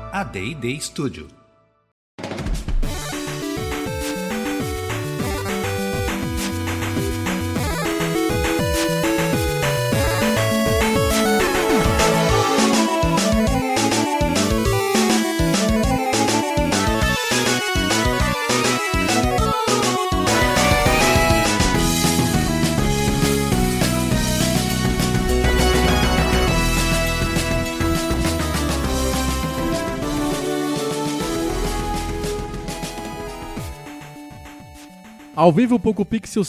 a D&D Studio. Ao vivo, Poco Pixel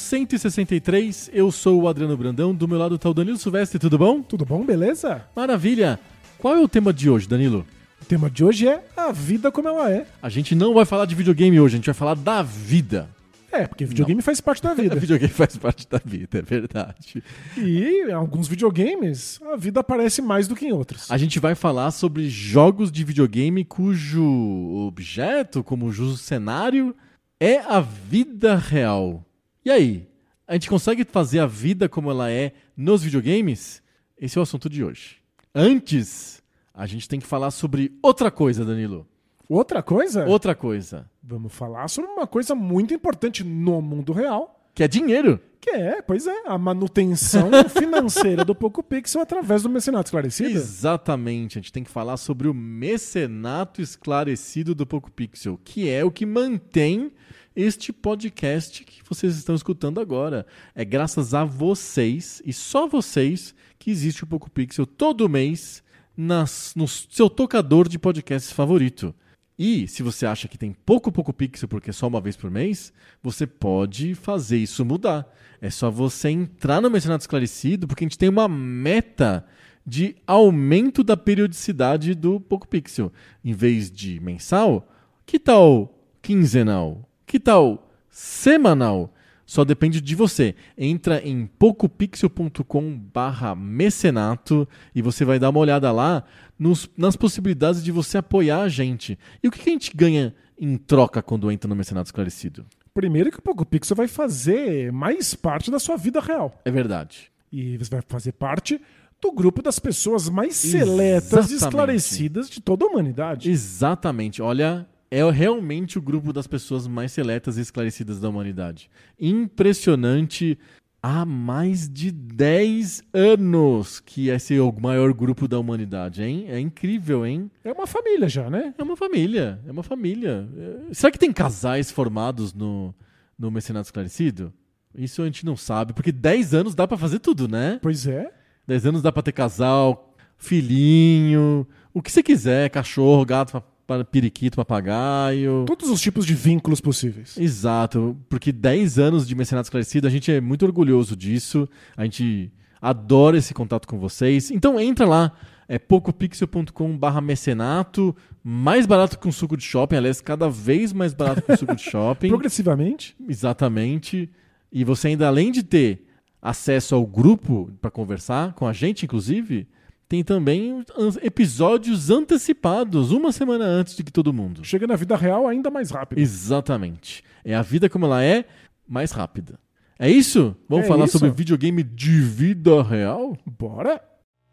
163, eu sou o Adriano Brandão, do meu lado tá o Danilo Silvestre, tudo bom? Tudo bom, beleza? Maravilha! Qual é o tema de hoje, Danilo? O tema de hoje é a vida como ela é. A gente não vai falar de videogame hoje, a gente vai falar da vida. É, porque videogame faz parte da vida. Videogame faz parte da vida, é verdade. E em alguns videogames, a vida aparece mais do que em outros. A gente vai falar sobre jogos de videogame cujo objeto, como o cenário, é a vida real. E aí? A gente consegue fazer a vida como ela é nos videogames? Esse é o assunto de hoje. Antes, a gente tem que falar sobre outra coisa, Danilo. Outra coisa? Outra coisa. Vamos falar sobre uma coisa muito importante no mundo real. Que é dinheiro. Pois é, a manutenção financeira do Poco Pixel através do Mecenato Esclarecido. Exatamente, a gente tem que falar sobre o Mecenato Esclarecido do Poco Pixel, que é o que mantém este podcast que vocês estão escutando agora. É graças a vocês, e só vocês, que existe o Poco Pixel todo mês no seu tocador de podcasts favorito. E se você acha que tem Poco Pixel porque é só uma vez por mês, você pode fazer isso mudar. É só você entrar no Mecenato Esclarecido, porque a gente tem uma meta de aumento da periodicidade do Poco Pixel. Em vez de mensal, que tal quinzenal? Que tal semanal? Só depende de você. Entra em pocopixel.com/mecenato e você vai dar uma olhada lá nas possibilidades de você apoiar a gente. E o que a gente ganha em troca quando entra no Mecenato Esclarecido? Primeiro que o Poco Pixel vai fazer mais parte da sua vida real. É verdade. E você vai fazer parte do grupo das pessoas mais seletas e esclarecidas de toda a humanidade. Exatamente. Olha, é realmente o grupo das pessoas mais seletas e esclarecidas da humanidade. Impressionante. Há mais de 10 anos que esse é o maior grupo da humanidade, hein? É incrível, hein? É uma família já, né? É uma família. Será que tem casais formados no Mecenato Esclarecido? Isso a gente não sabe, porque 10 anos dá pra fazer tudo, né? Pois é. 10 anos dá pra ter casal, filhinho, o que você quiser, cachorro, gato, periquito, papagaio. Todos os tipos de vínculos possíveis. Exato, porque 10 anos de Mecenato Esclarecido, a gente é muito orgulhoso disso, a gente adora esse contato com vocês. Então entra lá, é pocopixel.com/mecenato, mais barato que um suco de shopping, aliás, cada vez mais barato que um suco de shopping. Progressivamente. Exatamente. E você ainda, além de ter acesso ao grupo para conversar com a gente, inclusive, tem também episódios antecipados, uma semana antes de que todo mundo. Chega na vida real ainda mais rápido. Exatamente. É a vida como ela é, mais rápida. É isso? Vamos falar sobre videogame de vida real? Bora!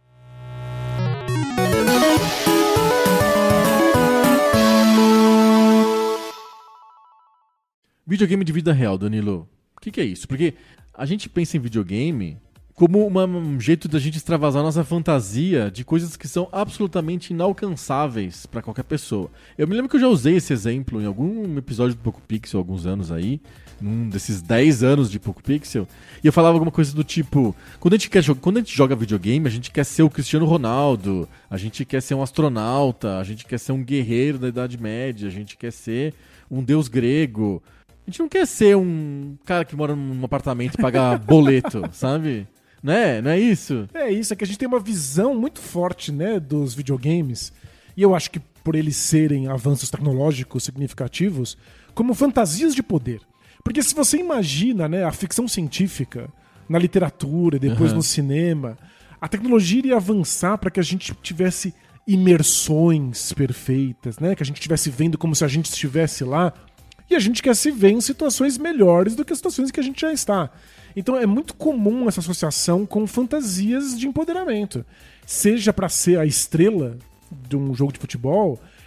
Videogame de vida real, Danilo. O que é isso? Porque a gente pensa em videogame como um jeito da gente extravasar nossa fantasia de coisas que são absolutamente inalcançáveis para qualquer pessoa. Eu me lembro que eu já usei esse exemplo em algum episódio do Poco Pixel, alguns anos aí, num desses 10 anos de Poco Pixel, e eu falava alguma coisa do tipo, quando a gente joga videogame, a gente quer ser o Cristiano Ronaldo, a gente quer ser um astronauta, a gente quer ser um guerreiro da Idade Média, a gente quer ser um deus grego. A gente não quer ser um cara que mora num apartamento e paga boleto, sabe? Não é isso? É isso, é que a gente tem uma visão muito forte, né, dos videogames, e eu acho que por eles serem avanços tecnológicos significativos, como fantasias de poder. Porque se você imagina, né, a ficção científica na literatura e depois no cinema, a tecnologia iria avançar para que a gente tivesse imersões perfeitas, né, que a gente estivesse vendo como se a gente estivesse lá, e a gente quer se ver em situações melhores do que as situações que a gente já está. Então é muito comum essa associação com fantasias de empoderamento. Seja para ser a estrela de um jogo de futebol,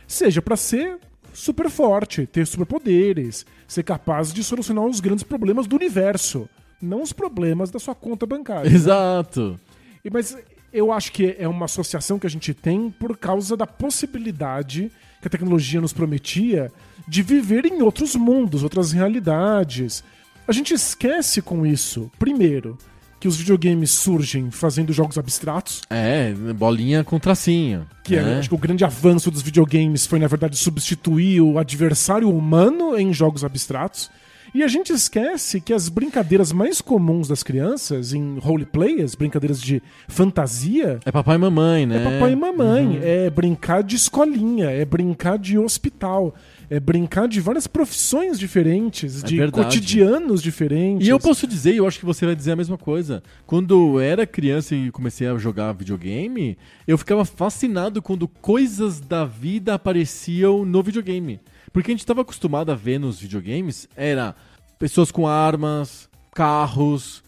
seja pra ser super forte, ter superpoderes, ser capaz de solucionar os grandes problemas do universo, não os problemas da sua conta bancária. Exato. Mas eu acho que é uma associação que a gente tem por causa da possibilidade que a tecnologia nos prometia de viver em outros mundos, outras realidades. A gente esquece com isso, primeiro, que os videogames surgem fazendo jogos abstratos. Bolinha com tracinho. Acho que o grande avanço dos videogames foi, na verdade, substituir o adversário humano em jogos abstratos. E a gente esquece que as brincadeiras mais comuns das crianças em roleplay, as brincadeiras de fantasia... É papai e mamãe, né? É papai e mamãe, é brincar de escolinha, é brincar de hospital, é brincar de várias profissões diferentes, de cotidianos diferentes. E eu posso dizer, e eu acho que você vai dizer a mesma coisa, quando eu era criança e comecei a jogar videogame, eu ficava fascinado quando coisas da vida apareciam no videogame. Porque a gente estava acostumado a ver nos videogames, era pessoas com armas, carros,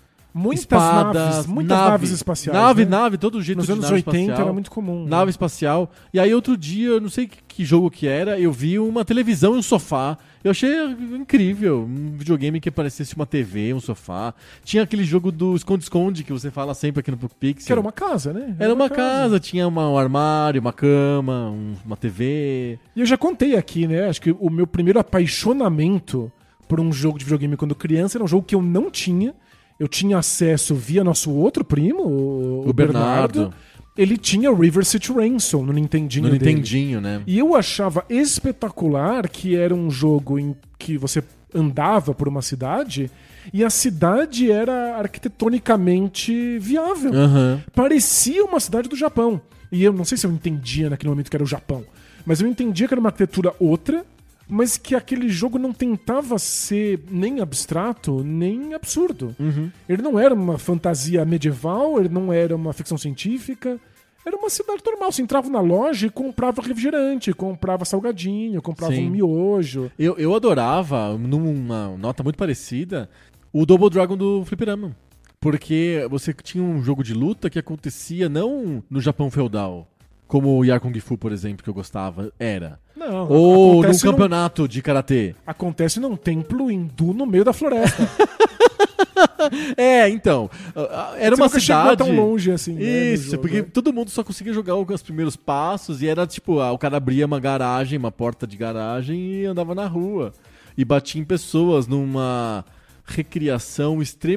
espadas, muitas naves espaciais. Nave, todo jeito nos de anos nave 80 espacial, era muito comum. Nave espacial. E aí outro dia, eu não sei que jogo que era, eu vi uma televisão e um sofá. Eu achei incrível, um videogame que parecesse uma TV, um sofá. Tinha aquele jogo do esconde-esconde que você fala sempre aqui no PocoPixel. Que era uma casa, né? Era uma casa, tinha um armário, uma cama, uma TV. E eu já contei aqui, né? Acho que o meu primeiro apaixonamento por um jogo de videogame quando criança era um jogo que eu não tinha. Eu tinha acesso via nosso outro primo, o Bernardo. Ele tinha River City Ransom no Nintendinho dele. Nintendinho, né? E eu achava espetacular que era um jogo em que você andava por uma cidade e a cidade era arquitetonicamente viável. Parecia uma cidade do Japão. E eu não sei se eu entendia naquele momento que era o Japão, mas eu entendia que era uma arquitetura outra, mas que aquele jogo não tentava ser nem abstrato, nem absurdo. Ele não era uma fantasia medieval, ele não era uma ficção científica. Era uma cidade normal. Você entrava na loja e comprava refrigerante, comprava salgadinho, comprava um miojo. Eu adorava, numa nota muito parecida, o Double Dragon do Fliperama. Porque você tinha um jogo de luta que acontecia não no Japão feudal, como o Yar Kung Fu, por exemplo, que eu gostava, era. Não, ou num campeonato de karatê. Acontece num templo hindu no meio da floresta. Então. Era você uma nunca cidade. Chegou tão longe assim. Isso, porque todo mundo só conseguia jogar os primeiros passos e era tipo, o cara abria uma garagem, uma porta de garagem e andava na rua. E batia em pessoas numa recriação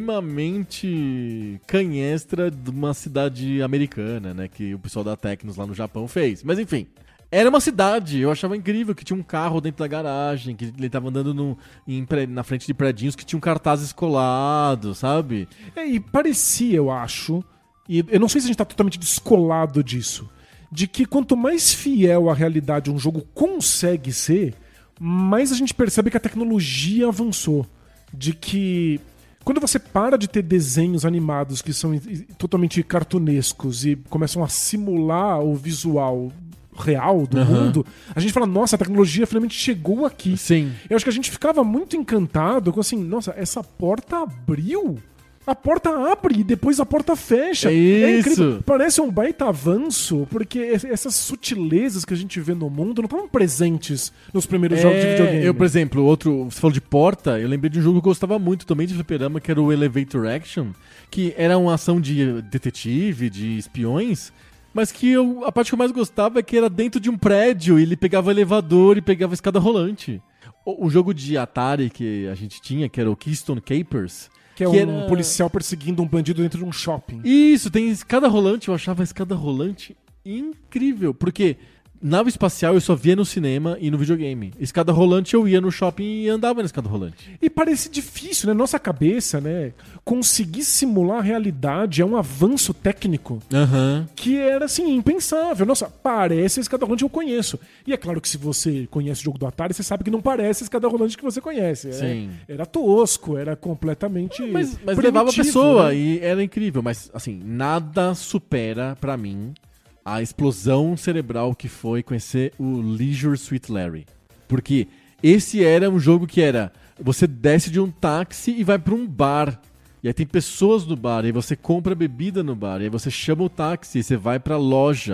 extremamente canhestra de uma cidade americana, né? Que o pessoal da Tecnos lá no Japão fez. Mas enfim. Era uma cidade, eu achava incrível que tinha um carro dentro da garagem, que ele tava andando na frente de predinhos que tinham cartazes colados, sabe? E parecia, eu acho, e eu não sei se a gente tá totalmente descolado disso, de que quanto mais fiel à realidade um jogo consegue ser, mais a gente percebe que a tecnologia avançou. De que quando você para de ter desenhos animados que são totalmente cartunescos e começam a simular o visual real do mundo, a gente fala, nossa, a tecnologia finalmente chegou aqui. Sim. Eu acho que a gente ficava muito encantado com assim, nossa, essa porta abriu. A porta abre e depois a porta fecha. É incrível. Parece um baita avanço, porque essas sutilezas que a gente vê no mundo não estavam presentes nos primeiros jogos de videogame. Eu, por exemplo, você falou de porta, eu lembrei de um jogo que eu gostava muito também de fliperama, que era o Elevator Action, que era uma ação de detetive, de espiões, mas que a parte que eu mais gostava é que era dentro de um prédio, e ele pegava elevador e pegava escada rolante. O jogo de Atari que a gente tinha, que era o Keystone Capers, que é um policial perseguindo um bandido dentro de um shopping. Isso, tem escada rolante, eu achava a escada rolante incrível, porque nave espacial eu só via no cinema e no videogame. Escada rolante eu ia no shopping e andava na escada rolante. E parece difícil, né? Nossa cabeça, né? Conseguir simular a realidade é um avanço técnico que era, assim, impensável. Nossa, parece a escada rolante que eu conheço. E é claro que se você conhece o jogo do Atari, você sabe que não parece a escada rolante que você conhece. Sim. Era tosco, era completamente Mas levava a pessoa, né? E era incrível. Mas, assim, nada supera, pra mim, a explosão cerebral que foi conhecer o Leisure Suit Larry. Porque esse era um jogo que era... Você desce de um táxi e vai pra um bar. E aí tem pessoas no bar. E aí você compra bebida no bar. E aí você chama o táxi e você vai pra loja.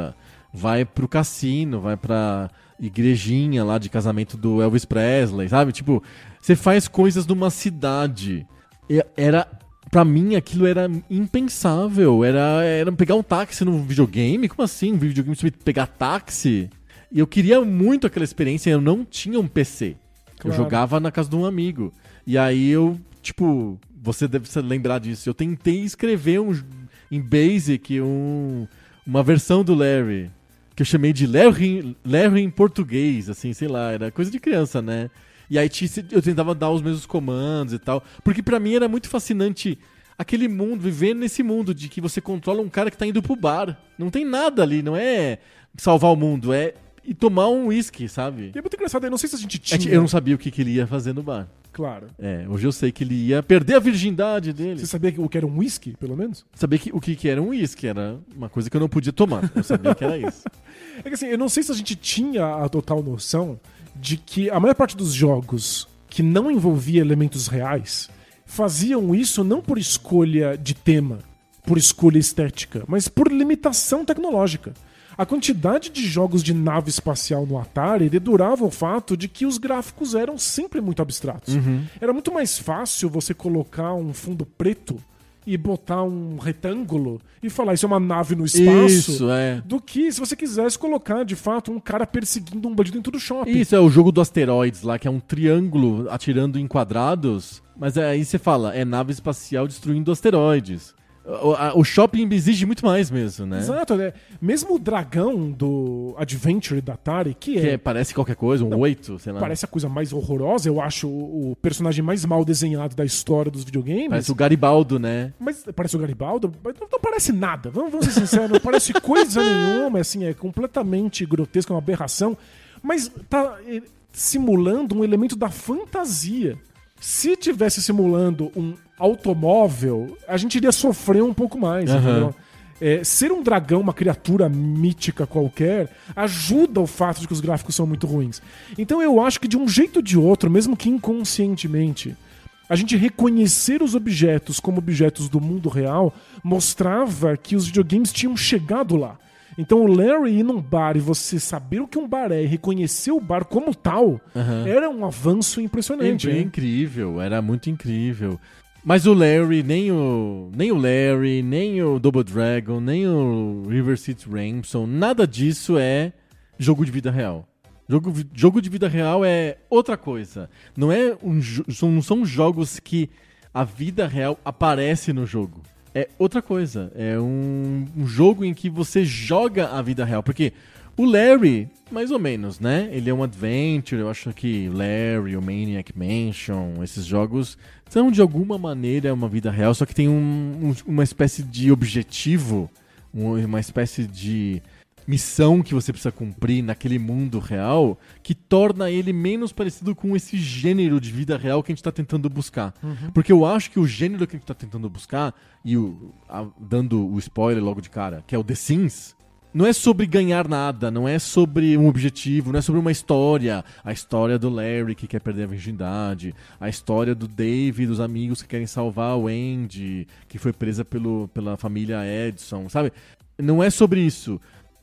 vai pro cassino, vai pra igrejinha lá de casamento do Elvis Presley, sabe? Tipo, você faz coisas numa cidade. Pra mim, aquilo era impensável. Era pegar um táxi no videogame? Como assim? Um videogame você pegar táxi? E eu queria muito aquela experiência. Eu não tinha um PC. Claro. Eu jogava na casa de um amigo. E aí eu, tipo... Você deve se lembrar disso. Eu tentei escrever em Basic uma versão do Larry. Que eu chamei de Larry em português. Assim, sei lá. Era coisa de criança, né? E aí eu tentava dar os mesmos comandos e tal. Porque pra mim era muito fascinante aquele mundo, viver nesse mundo de que você controla um cara que tá indo pro bar. Não tem nada ali, não é salvar o mundo, é ir tomar um uísque, sabe? E é muito engraçado, eu não sei se a gente tinha... Eu não sabia o que ele ia fazer no bar. Claro. Hoje eu sei que ele ia perder a virgindade dele. Você sabia o que era um whisky, pelo menos? Sabia o que era um uísque, era uma coisa que eu não podia tomar. Eu sabia que era isso. É que assim, eu não sei se a gente tinha a total noção de que a maior parte dos jogos que não envolvia elementos reais faziam isso não por escolha de tema, por escolha estética, mas por limitação tecnológica. A quantidade de jogos de nave espacial no Atari dedurava o fato de que os gráficos eram sempre muito abstratos. Uhum. Era muito mais fácil você colocar um fundo preto e botar um retângulo e falar isso é uma nave no espaço, do que se você quisesse colocar, de fato, um cara perseguindo um bandido dentro do shopping. Isso é o jogo do asteroides lá, que é um triângulo atirando em quadrados, mas aí você fala, é nave espacial destruindo asteroides. O shopping exige muito mais mesmo, né? Exato, né? Mesmo o dragão do Adventure da Atari, que parece qualquer coisa, um 8, sei lá. Parece a coisa mais horrorosa, eu acho o personagem mais mal desenhado da história dos videogames. Parece o Garibaldo, né? Mas parece o Garibaldo? Mas não parece nada, vamos ser sinceros, não parece coisa nenhuma, assim, é completamente grotesco, é uma aberração, mas tá simulando um elemento da fantasia. Se tivesse simulando um automóvel, a gente iria sofrer um pouco mais, entendeu? Ser um dragão, uma criatura mítica qualquer, ajuda o fato de que os gráficos são muito ruins. Então eu acho que de um jeito ou de outro, mesmo que inconscientemente, a gente reconhecer os objetos como objetos do mundo real mostrava que os videogames tinham chegado lá. Então o Larry ir num bar e você saber o que um bar é e reconhecer o bar como tal, era um avanço impressionante. É incrível, era muito incrível. Mas o Larry, nem o Larry, nem o Double Dragon, nem o River City Ransom, nada disso é jogo de vida real. Jogo de vida real é outra coisa. Não são jogos que a vida real aparece no jogo. É outra coisa. É um jogo em que você joga a vida real. Porque o Larry, mais ou menos, né? Ele é um adventure. Eu acho que Larry, o Maniac Mansion, esses jogos são de alguma maneira uma vida real. Só que tem uma espécie de objetivo, uma espécie de missão que você precisa cumprir naquele mundo real que torna ele menos parecido com esse gênero de vida real que a gente está tentando buscar. Porque eu acho que o gênero que a gente está tentando buscar, e dando o spoiler logo de cara, que é o The Sims, não é sobre ganhar nada, não é sobre um objetivo, não é sobre uma história. A história do Larry que quer perder a virgindade, a história do Dave e dos amigos que querem salvar o Andy, que foi presa pela família Edson, sabe? Não é sobre isso.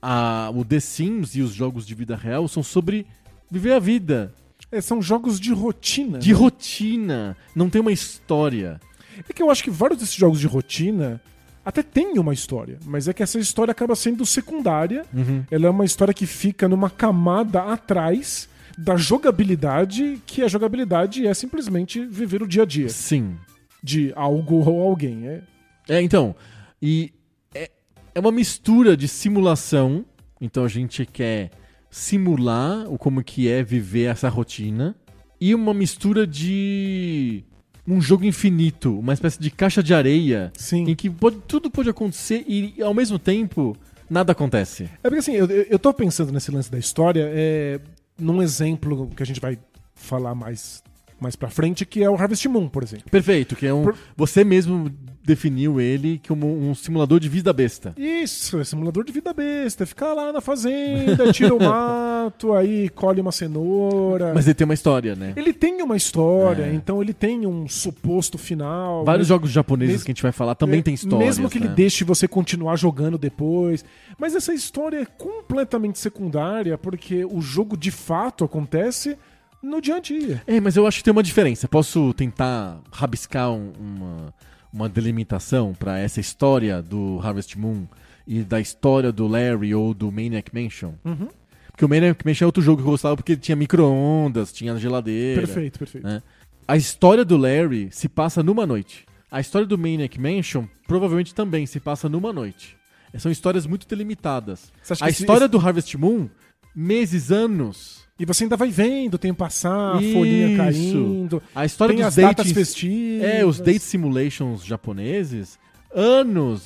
O The Sims e os jogos de vida real são sobre viver a vida. São jogos de rotina. De rotina. Não tem uma história. É que eu acho que vários desses jogos de rotina até têm uma história, mas é que essa história acaba sendo secundária. Ela é uma história que fica numa camada atrás da jogabilidade, que a jogabilidade é simplesmente viver o dia a dia. Sim. De algo ou alguém. Então. É uma mistura de simulação. Então a gente quer simular como que é viver essa rotina. E uma mistura de um jogo infinito. Uma espécie de caixa de areia. Sim. Em que tudo pode acontecer e ao mesmo tempo nada acontece. É porque assim, eu tô pensando nesse lance da história num exemplo que a gente vai falar mais mais pra frente, que é o Harvest Moon, por exemplo. Perfeito, que é você mesmo definiu ele como um simulador de vida besta. Isso, é simulador de vida besta. Fica lá na fazenda, tira o mato, aí colhe uma cenoura. Mas ele tem uma história, né? Ele tem uma história, então ele tem um suposto final. Vários jogos japoneses que a gente vai falar também tem histórias. Mesmo que ele deixe você continuar jogando depois. Mas essa história é completamente secundária, porque o jogo de fato acontece no dia a dia. Mas eu acho que tem uma diferença. Posso tentar rabiscar uma delimitação pra essa história do Harvest Moon e da história do Larry ou do Maniac Mansion? Uhum. Porque o Maniac Mansion é outro jogo que eu gostava porque tinha micro-ondas, tinha geladeira. Perfeito. Né? A história do Larry se passa numa noite. A história do Maniac Mansion provavelmente também se passa numa noite. São histórias muito delimitadas. A história do Harvest Moon, meses, anos. E você ainda vai vendo o tempo passar, a folhinha caindo. A história tem dos as datas festivas. Os date simulations japoneses, anos,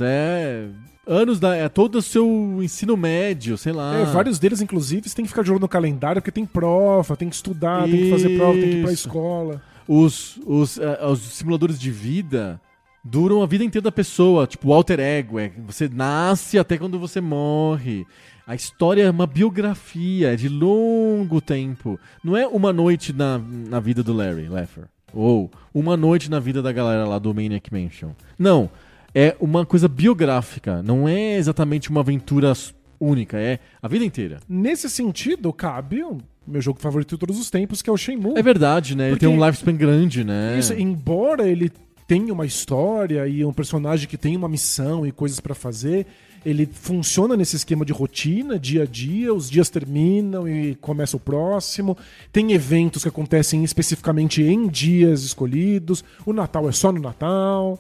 todo o seu ensino médio, sei lá. Vários deles, inclusive, você tem que ficar de olho no calendário, porque tem prova, tem que estudar, tem que fazer prova, tem que ir pra escola. Os simuladores de vida duram a vida inteira da pessoa, tipo o alter ego, você nasce até quando você morre. A história é uma biografia, é de longo tempo. Não é uma noite na vida do Larry Leffer, ou uma noite na vida da galera lá do Maniac Mansion. Não, é uma coisa biográfica, não é exatamente uma aventura única, é a vida inteira. Nesse sentido, cabe o meu jogo favorito de todos os tempos, que é o Shenmue. É verdade, né? Porque ele tem um lifespan grande, né? Isso, embora ele tenha uma história e um personagem que tem uma missão e coisas pra fazer, ele funciona nesse esquema de rotina, dia a dia, os dias terminam e começa o próximo. Tem eventos que acontecem especificamente em dias escolhidos. O Natal é só no Natal.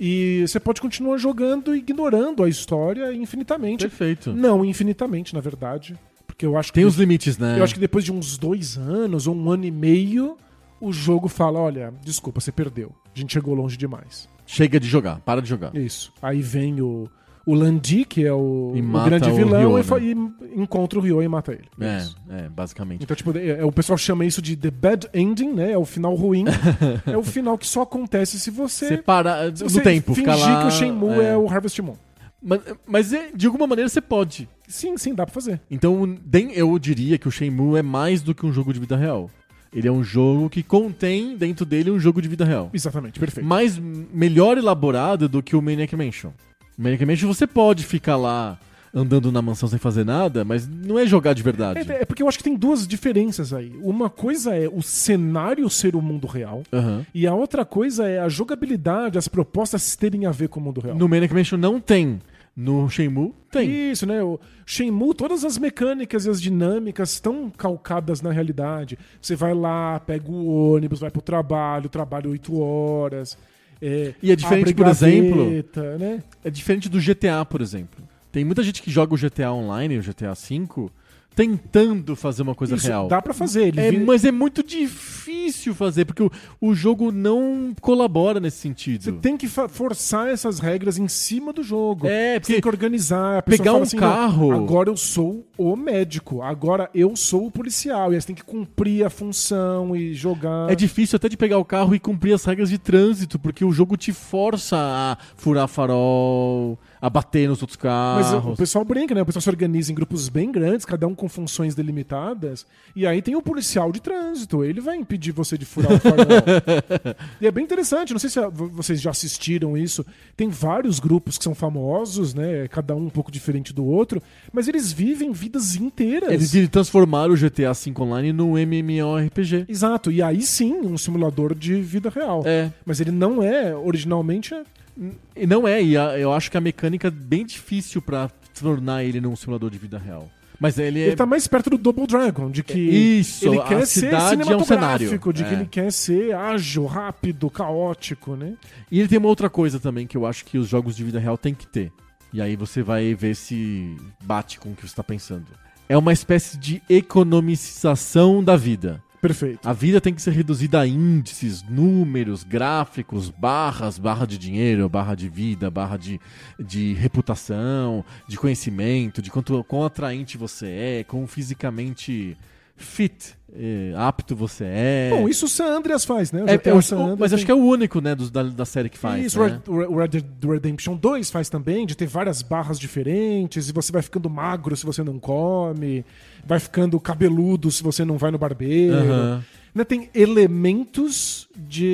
E você pode continuar jogando ignorando a história infinitamente. Perfeito. Não infinitamente, na verdade. Porque eu acho que tem os limites, né? Eu acho que depois de uns 2 anos ou 1 ano e meio, o jogo fala, olha, desculpa, você perdeu. A gente chegou longe demais. Chega de jogar, para de jogar. Isso. Aí vem o Landi, que é o grande o vilão, Ryo, e encontra o Ryo e mata ele. Basicamente. Então, tipo, o pessoal chama isso de the bad ending, né? É o final ruim. É o final que só acontece se você para no tempo, fingir ficar lá, que o Shenmue é o Harvest Moon. Mas de alguma maneira você pode. Sim, dá pra fazer. Então, eu diria que o Shenmue é mais do que um jogo de vida real. Ele é um jogo que contém dentro dele um jogo de vida real. Exatamente, perfeito. Mas melhor elaborado do que o Maniac Mansion. O Maniac Mansion você pode ficar lá andando na mansão sem fazer nada, mas não é jogar de verdade. É porque eu acho que tem 2 diferenças aí. Uma coisa é o cenário ser o mundo real, e a outra coisa é a jogabilidade, as propostas terem a ver com o mundo real. No Maniac Mansion não tem. No Shenmue tem. Isso, né? O Shenmue, todas as mecânicas e as dinâmicas estão calcadas na realidade. Você vai lá, pega o ônibus, vai pro trabalho 8 horas. E é diferente, por gaveta, exemplo, né? É diferente do GTA, por exemplo. Tem muita gente que joga o GTA Online, o GTA V, tentando fazer uma coisa real. Dá pra fazer. Mas é muito difícil fazer, porque o jogo não colabora nesse sentido. Você tem que forçar essas regras em cima do jogo. Porque você tem que organizar. A pegar fala um assim, carro... agora eu sou o médico, agora eu sou o policial. E aí você tem que cumprir a função e jogar. É difícil até de pegar o carro e cumprir as regras de trânsito, porque o jogo te força a furar farol, a bater nos outros carros. Mas o pessoal brinca, né? O pessoal se organiza em grupos bem grandes, cada um com funções delimitadas, e aí tem o policial de trânsito, ele vai impedir você de furar o farol. E é bem interessante, não sei se vocês já assistiram isso, tem vários grupos que são famosos, né? Cada um pouco diferente do outro, mas eles vivem vidas inteiras. Eles transformaram o GTA V Online num MMORPG. Exato, e aí sim, um simulador de vida real. Mas ele não é, originalmente... Não é, e eu acho que a mecânica é bem difícil pra tornar ele num simulador de vida real. Mas ele tá mais perto do Double Dragon, de que ele quer ser cinematográfico, de que ele quer ser ágil, rápido, caótico, né? E ele tem uma outra coisa também que eu acho que os jogos de vida real tem que ter. E aí você vai ver se bate com o que você tá pensando. É uma espécie de economização da vida. Perfeito. A vida tem que ser reduzida a índices, números, gráficos, barra de dinheiro, barra de vida, barra de reputação, de conhecimento, de quão atraente você é, quão fisicamente fit, apto você é. Bom, isso o San Andreas faz, né? Mas acho que é o único, né, da série que faz. Isso, né? o Red Dead Redemption 2 faz também, de ter várias barras diferentes, e você vai ficando magro se você não come, vai ficando cabeludo se você não vai no barbeiro. Uhum. Né, tem elementos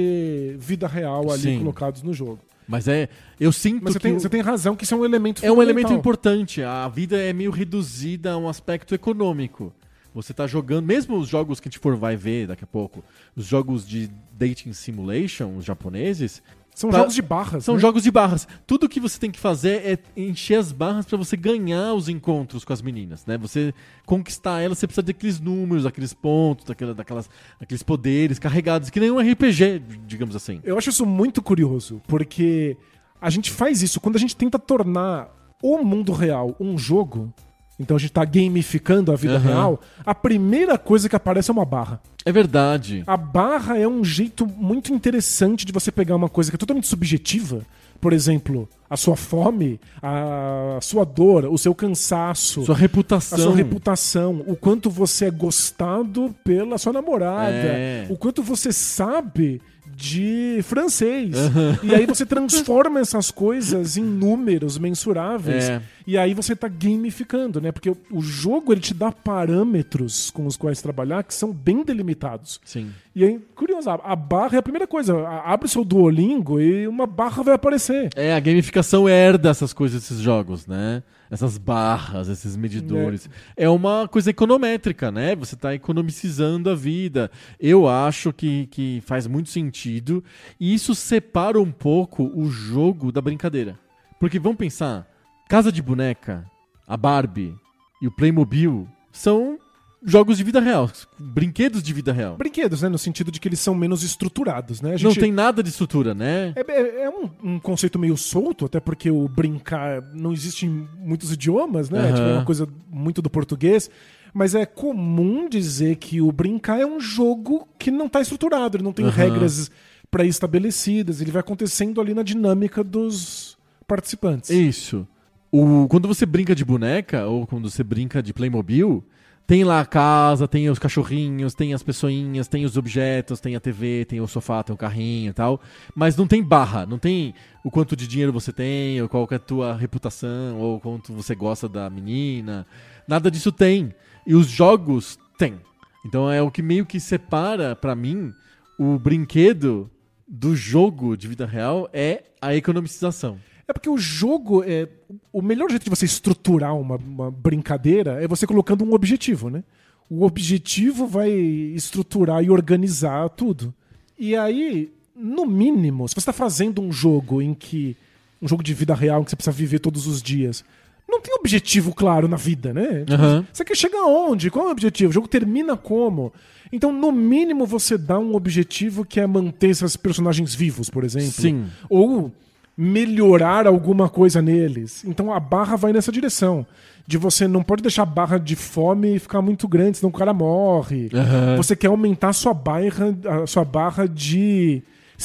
de vida real ali Sim. colocados no jogo. Mas eu sinto Mas você tem razão que isso é um elemento é um fundamental. elemento importante. A vida é meio reduzida a um aspecto econômico. Você tá jogando, mesmo os jogos que a gente vai ver daqui a pouco, os jogos de dating simulation, os japoneses, são jogos de barras. São né? jogos de barras. Tudo que você tem que fazer é encher as barras pra você ganhar os encontros com as meninas, né? Você conquistar elas, você precisa daqueles números, daqueles pontos, daqueles poderes carregados, que nem um RPG, digamos assim. Eu acho isso muito curioso, porque a gente faz isso quando a gente tenta tornar o mundo real um jogo. Então a gente tá gamificando a vida real. A primeira coisa que aparece é uma barra. É verdade. A barra é um jeito muito interessante de você pegar uma coisa que é totalmente subjetiva. Por exemplo, a sua fome, a sua dor, o seu cansaço, sua reputação. a sua reputação, o quanto você é gostado pela sua namorada, o quanto você sabe de francês. E aí você transforma essas coisas em números mensuráveis. E aí você tá gamificando, né? Porque o jogo ele te dá parâmetros com os quais trabalhar que são bem delimitados. Sim. E é curioso, a barra é a primeira coisa. Abre o seu Duolingo e uma barra vai aparecer. A gamificação herda essas coisas desses jogos, né? Essas barras, esses medidores. É uma coisa econométrica, né? Você está economicizando a vida. Eu acho que faz muito sentido. E isso separa um pouco o jogo da brincadeira. Porque vamos pensar, Casa de Boneca, a Barbie e o Playmobil são jogos de vida real, brinquedos de vida real. Brinquedos, né? No sentido de que eles são menos estruturados, né? Não tem nada de estrutura, né? É um conceito meio solto, até porque o brincar não existe em muitos idiomas, né? Tipo, é uma coisa muito do português. Mas é comum dizer que o brincar é um jogo que não está estruturado, ele não tem regras pré-estabelecidas, ele vai acontecendo ali na dinâmica dos participantes. Isso. Quando você brinca de boneca, ou quando você brinca de Playmobil, tem lá a casa, tem os cachorrinhos, tem as pessoinhas, tem os objetos, tem a TV, tem o sofá, tem o carrinho e tal. Mas não tem barra, não tem o quanto de dinheiro você tem, ou qual que é a tua reputação, ou quanto você gosta da menina. Nada disso tem. E os jogos tem. Então é o que meio que separa, pra mim, o brinquedo do jogo de vida real é a economicização. É porque o jogo é. O melhor jeito de você estruturar uma brincadeira é você colocando um objetivo, né? O objetivo vai estruturar e organizar tudo. E aí, no mínimo, se você está fazendo um jogo em que. Um jogo de vida real que você precisa viver todos os dias. Não tem objetivo claro na vida, né? Você quer chegar aonde? Qual é o objetivo? O jogo termina como? Então, no mínimo, você dá um objetivo que é manter esses personagens vivos, por exemplo. Sim. Ou melhorar alguma coisa neles. Então a barra vai nessa direção. De você não pode deixar a barra de fome ficar muito grande, senão o cara morre. Você quer aumentar a sua barra de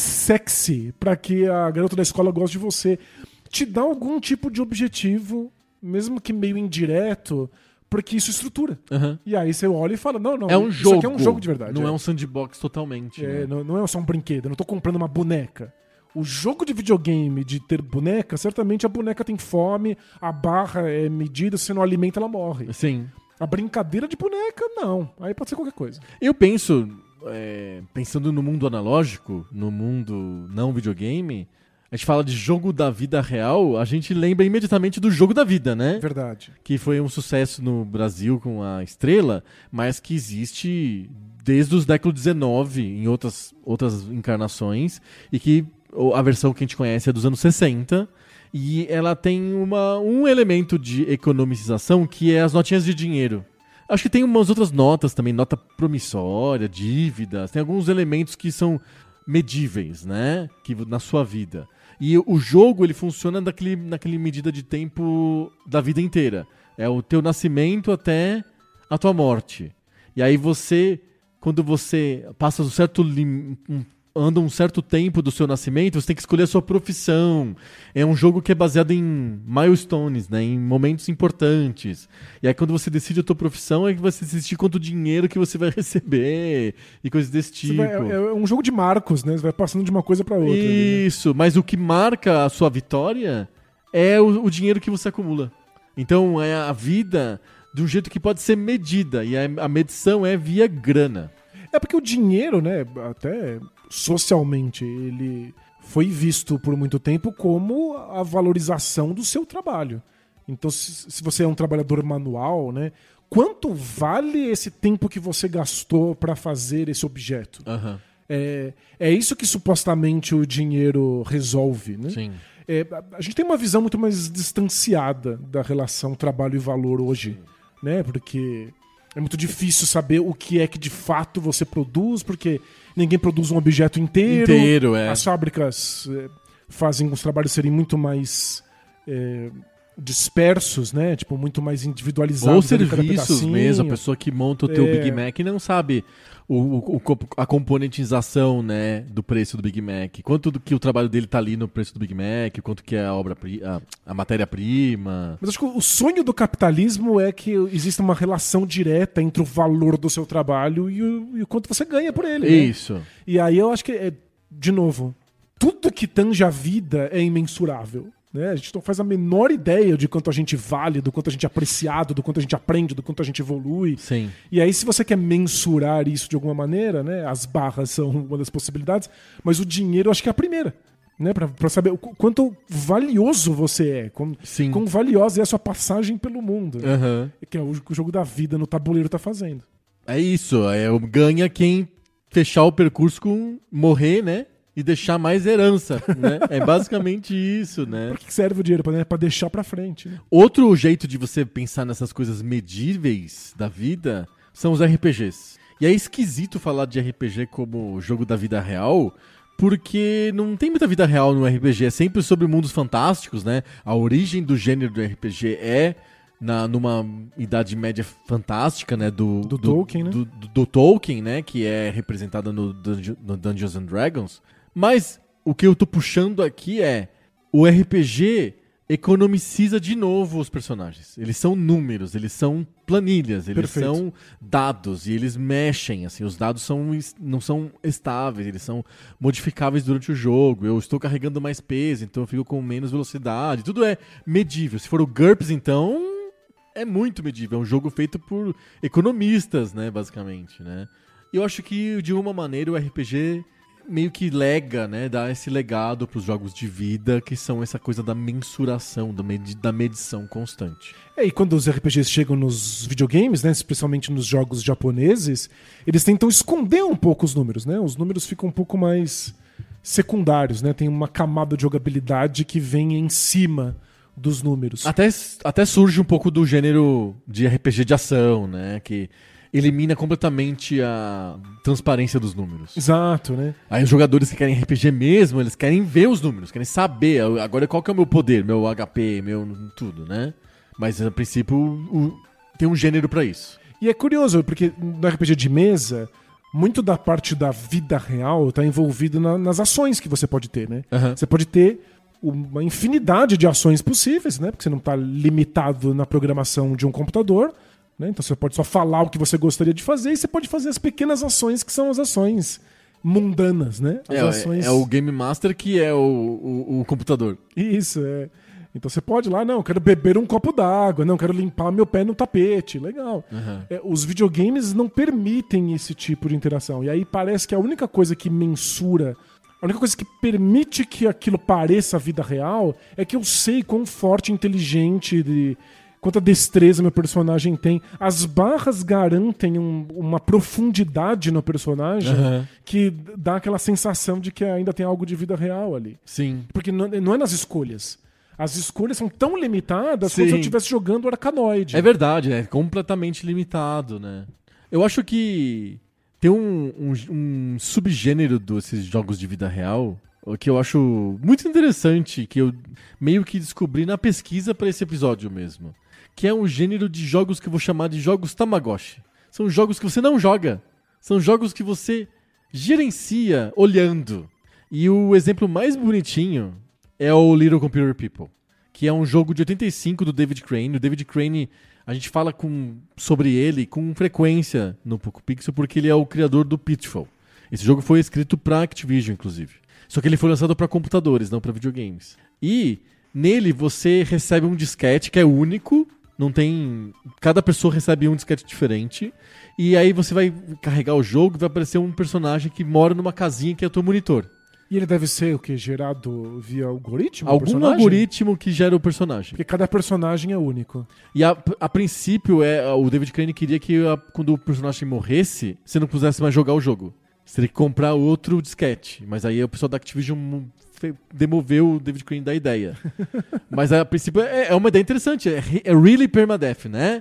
sexy para que a garota da escola goste de você. Te dá algum tipo de objetivo, mesmo que meio indireto, porque isso estrutura. E aí você olha e fala, não, é um isso jogo. aqui é um jogo de verdade. Não é um sandbox totalmente. Né? Não é só um brinquedo, eu não tô comprando uma boneca. O jogo de videogame de ter boneca, certamente a boneca tem fome, a barra é medida, se você não alimenta, ela morre. Sim. A brincadeira de boneca, não. Aí pode ser qualquer coisa. Eu penso, pensando no mundo analógico, no mundo não videogame, a gente fala de jogo da vida real, a gente lembra imediatamente do jogo da vida, né? Verdade. Que foi um sucesso no Brasil com a Estrela, mas que existe desde o século XIX em outras encarnações, e que a versão que a gente conhece é dos anos 60, e ela tem um elemento de economização que é as notinhas de dinheiro. Acho que tem umas outras notas também, nota promissória, dívidas, tem alguns elementos que são medíveis, né? Que, na sua vida. E o jogo, ele funciona naquele medida de tempo da vida inteira. É o teu nascimento até a tua morte. E aí quando você passa um certo anda um certo tempo do seu nascimento, você tem que escolher a sua profissão. É um jogo que é baseado em milestones, né? Em momentos importantes. E aí quando você decide a tua profissão, é que você decide quanto dinheiro que você vai receber e coisas desse tipo. É um jogo de marcos, né? Você vai passando de uma coisa pra outra. Isso, mas o que marca a sua vitória é o dinheiro que você acumula. Então é a vida de um jeito que pode ser medida, e a medição é via grana. É porque o dinheiro, né, até socialmente, ele foi visto por muito tempo como a valorização do seu trabalho. Então, se você é um trabalhador manual, né, quanto vale esse tempo que você gastou para fazer esse objeto? Uhum. É isso que supostamente o dinheiro resolve, né? Sim. A gente tem uma visão muito mais distanciada da relação trabalho e valor hoje, né? Porque é muito difícil saber o que é que de fato você produz, porque ninguém produz um objeto inteiro. As fábricas fazem os trabalhos serem muito mais dispersos, né? Tipo, muito mais individualizados. Ou serviços mesmo, a pessoa que monta o teu Big Mac não sabe a componentização, né, do preço do Big Mac. Quanto do que o trabalho dele tá ali no preço do Big Mac, quanto que é a matéria-prima. Mas acho que o sonho do capitalismo é que exista uma relação direta entre o valor do seu trabalho e o quanto você ganha por ele. Isso. Né? E aí eu acho que, de novo, tudo que tange a vida é imensurável. Né? A gente não faz a menor ideia de quanto a gente vale, do quanto a gente é apreciado, do quanto a gente aprende, do quanto a gente evolui. Sim. E aí, se você quer mensurar isso de alguma maneira, né? As barras são uma das possibilidades, mas o dinheiro eu acho que é a primeira. Né? Pra saber o quanto valioso você é, quão valiosa é a sua passagem pelo mundo. Né? Uhum. Que é o jogo da vida no tabuleiro tá fazendo. É isso, ganha quem fechar o percurso com morrer, né? E deixar mais herança, né? É basicamente isso, né? Pra que serve o dinheiro? Pra deixar pra frente, né? Outro jeito de você pensar nessas coisas medíveis da vida são os RPGs. E é esquisito falar de RPG como jogo da vida real, porque não tem muita vida real no RPG. É sempre sobre mundos fantásticos, né? A origem do gênero do RPG é numa Idade Média fantástica, né? Do Tolkien, né? Do Tolkien, né? Que é representada no Dungeons and Dragons. Mas o que eu tô puxando aqui é o RPG economiciza de novo os personagens. Eles são números, eles são planilhas, eles são dados e eles mexem, assim, os dados não são estáveis, eles são modificáveis durante o jogo. Eu estou carregando mais peso, então eu fico com menos velocidade. Tudo é medível. Se for o GURPS, então é muito medível. É um jogo feito por economistas, né, basicamente, né? E eu acho que de uma maneira o RPG meio que lega, né, dá esse legado pros jogos de vida, que são essa coisa da mensuração, da medição constante. E quando os RPGs chegam nos videogames, né, especialmente nos jogos japoneses, eles tentam esconder um pouco os números, né? Os números ficam um pouco mais secundários, né? Tem uma camada de jogabilidade que vem em cima dos números. Até surge um pouco do gênero de RPG de ação, né, que elimina completamente a transparência dos números. Exato, né? Aí os jogadores que querem RPG mesmo, eles querem ver os números, querem saber agora qual que é o meu poder, meu HP, meu tudo, né? Mas a princípio tem um gênero pra isso. E é curioso, porque no RPG de mesa, muito da parte da vida real tá envolvido nas ações que você pode ter, né? Uhum. Você pode ter uma infinidade de ações possíveis, né? Porque você não tá limitado na programação de um computador. Né? Então você pode só falar o que você gostaria de fazer e você pode fazer as pequenas ações que são as ações mundanas, né? Ações... É o Game Master que é o computador. Isso, é. Então você pode ir lá, não, quero beber um copo d'água, não, quero limpar meu pé no tapete, legal. Uhum. Os videogames não permitem esse tipo de interação. E aí parece que a única coisa que mensura, a única coisa que permite que aquilo pareça a vida real é que eu sei quão forte, inteligente, quanta destreza meu personagem tem. As barras garantem uma profundidade no personagem que dá aquela sensação de que ainda tem algo de vida real ali. Sim. Porque não é nas escolhas. As escolhas são tão limitadas como se eu estivesse jogando Arkanoid. É verdade, é completamente limitado, né? Eu acho que tem um subgênero desses jogos de vida real que eu acho muito interessante, que eu meio que descobri na pesquisa para esse episódio mesmo. Que é um gênero de jogos que eu vou chamar de jogos Tamagotchi. São jogos que você não joga. São jogos que você gerencia olhando. E o exemplo mais bonitinho é o Little Computer People, que é um jogo de 85 do David Crane. O David Crane, a gente fala sobre ele com frequência no Poco Pixel, porque ele é o criador do Pitfall. Esse jogo foi escrito para Activision, inclusive. Só que ele foi lançado para computadores, não para videogames. E nele você recebe um disquete que é único, não tem... Cada pessoa recebe um disquete diferente. E aí você vai carregar o jogo e vai aparecer um personagem que mora numa casinha que é o teu monitor. E ele deve ser o quê? Gerado via algoritmo? Algum algoritmo que gera o personagem. Porque cada personagem é único. E a princípio, o David Crane queria que quando o personagem morresse, você não pudesse mais jogar o jogo. Você teria que comprar outro disquete. Mas aí o pessoal da Activision demoveu o David Crane da ideia. Mas a princípio é uma ideia interessante. É really permadeath, né?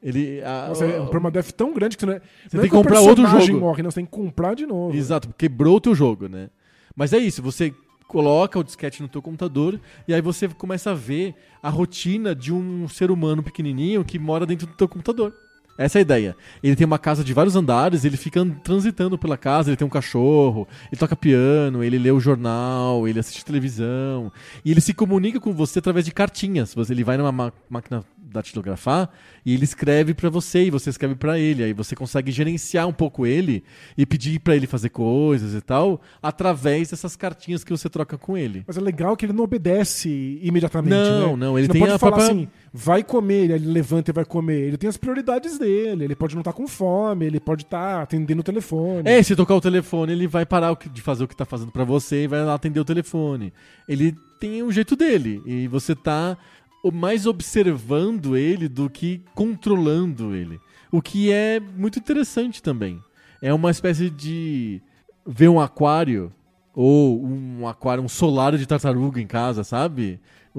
Nossa, é um permadeath tão grande que você tem que comprar outro jogo. Morre, não, você tem que comprar de novo. Exato, quebrou o teu jogo, né? Mas é isso, você coloca o disquete no teu computador e aí você começa a ver a rotina de um ser humano pequenininho que mora dentro do teu computador. Essa é a ideia. Ele tem uma casa de vários andares, ele fica transitando pela casa, ele tem um cachorro, ele toca piano, ele lê o jornal, ele assiste televisão. E ele se comunica com você através de cartinhas. Ele vai numa máquina datilografar e ele escreve pra você e você escreve pra ele. Aí você consegue gerenciar um pouco ele e pedir pra ele fazer coisas e tal, através dessas cartinhas que você troca com ele. Mas é legal que ele não obedece imediatamente, não, né? Não, ele você tem não pode falar própria... assim, vai comer, ele levanta e vai comer. Ele tem as prioridades dele, ele pode não estar com fome, ele pode estar atendendo o telefone. Se tocar o telefone, ele vai parar de fazer o que tá fazendo pra você e vai lá atender o telefone. Ele tem um jeito dele e você tá mais observando ele do que controlando ele. O que é muito interessante também. É uma espécie de ver um aquário ou um solário de tartaruga em casa, sabe?